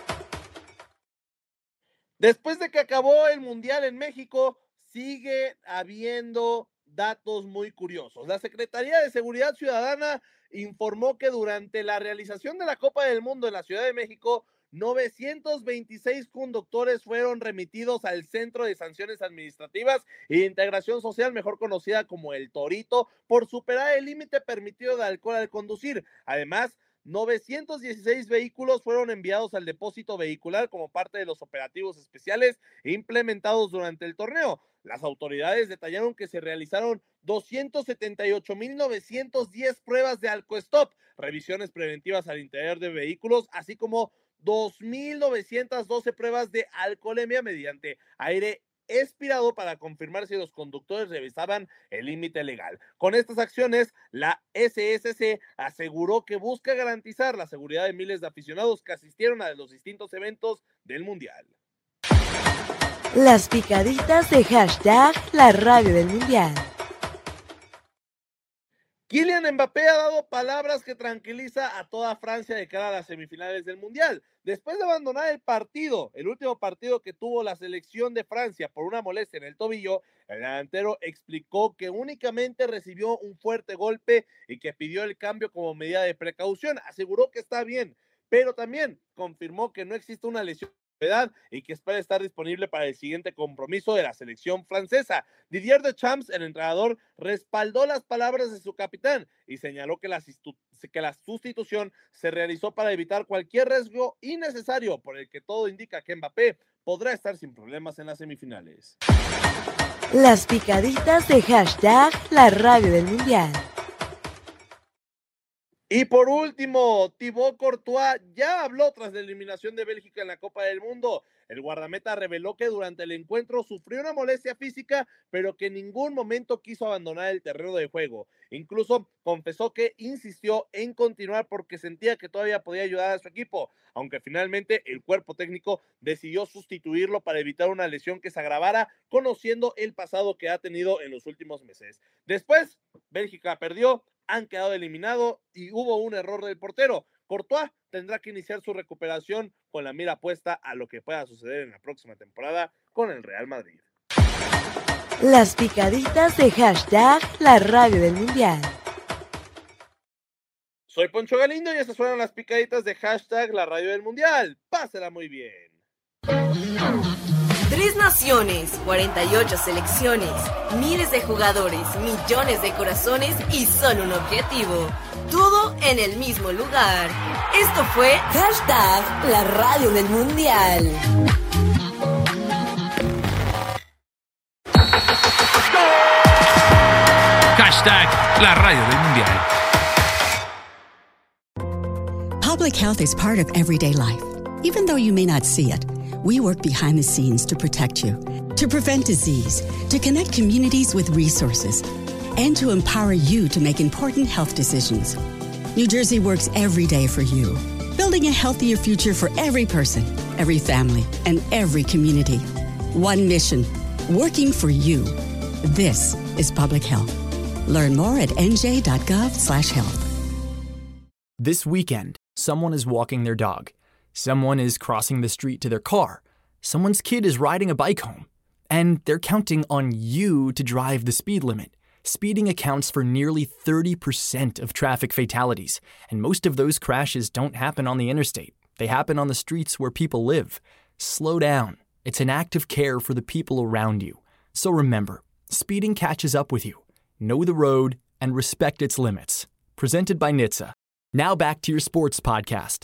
Después de que acabó el Mundial en México, sigue habiendo datos muy curiosos. La Secretaría de Seguridad Ciudadana informó que durante la realización de la Copa del Mundo en la Ciudad de México, novecientos veintiséis conductores fueron remitidos al Centro de Sanciones Administrativas e Integración Social, mejor conocida como el Torito, por superar el límite permitido de alcohol al conducir. Además, novecientos dieciséis vehículos fueron enviados al depósito vehicular como parte de los operativos especiales implementados durante el torneo. Las autoridades detallaron que se realizaron doscientos setenta y ocho mil novecientos diez pruebas de alcoestop, revisiones preventivas al interior de vehículos, así como dos mil novecientas doce pruebas de alcoholemia mediante aire expirado para confirmar si los conductores revisaban el límite legal. Con estas acciones, la S S C aseguró que busca garantizar la seguridad de miles de aficionados que asistieron a los distintos eventos del Mundial. Las picaditas de hashtag la radio del Mundial. Kylian Mbappé ha dado palabras que tranquiliza a toda Francia de cara a las semifinales del Mundial. Después de abandonar el partido, el último partido que tuvo la selección de Francia por una molestia en el tobillo, el delantero explicó que únicamente recibió un fuerte golpe y que pidió el cambio como medida de precaución. Aseguró que está bien, pero también confirmó que no existe una lesión y que espera estar disponible para el siguiente compromiso de la selección francesa. Didier Deschamps, el entrenador, respaldó las palabras de su capitán y señaló que la, que la sustitución se realizó para evitar cualquier riesgo innecesario, por el que todo indica que Mbappé podrá estar sin problemas en las semifinales. Las picaditas de hashtag la radio del Mundial. Y por último, Thibaut Courtois ya habló tras la eliminación de Bélgica en la Copa del Mundo. El guardameta reveló que durante el encuentro sufrió una molestia física, pero que en ningún momento quiso abandonar el terreno de juego. Incluso confesó que insistió en continuar porque sentía que todavía podía ayudar a su equipo, aunque finalmente el cuerpo técnico decidió sustituirlo para evitar una lesión que se agravara, conociendo el pasado que ha tenido en los últimos meses. Después, Bélgica perdió, han quedado eliminados y hubo un error del portero. Courtois tendrá que iniciar su recuperación con la mira puesta a lo que pueda suceder en la próxima temporada con el Real Madrid. Las picaditas de hashtag la radio del Mundial. Soy Poncho Galindo y estas fueron las picaditas de hashtag la radio del Mundial. Pásela muy bien. Tres naciones, cuarenta y ocho selecciones, miles de jugadores, millones de corazones y solo un objetivo. Todo en el mismo lugar. Esto fue hashtag la radio del Mundial. Hashtag la radio del Mundial. Public health is part of everyday life. Even though you may not see it, we work behind the scenes to protect you, to prevent disease, to connect communities with resources, and to empower you to make important health decisions. New Jersey works every day for you, building a healthier future for every person, every family, and every community. One mission, working for you. This is public health. Learn more at n j dot gov slash health. This weekend, someone is walking their dog. Someone is crossing the street to their car. Someone's kid is riding a bike home. And they're counting on you to drive the speed limit. Speeding accounts for nearly thirty percent of traffic fatalities, and most of those crashes don't happen on the interstate. They happen on the streets where people live. Slow down. It's an act of care for the people around you. So remember, speeding catches up with you. Know the road and respect its limits. Presented by N H T S A. Now back to your sports podcast.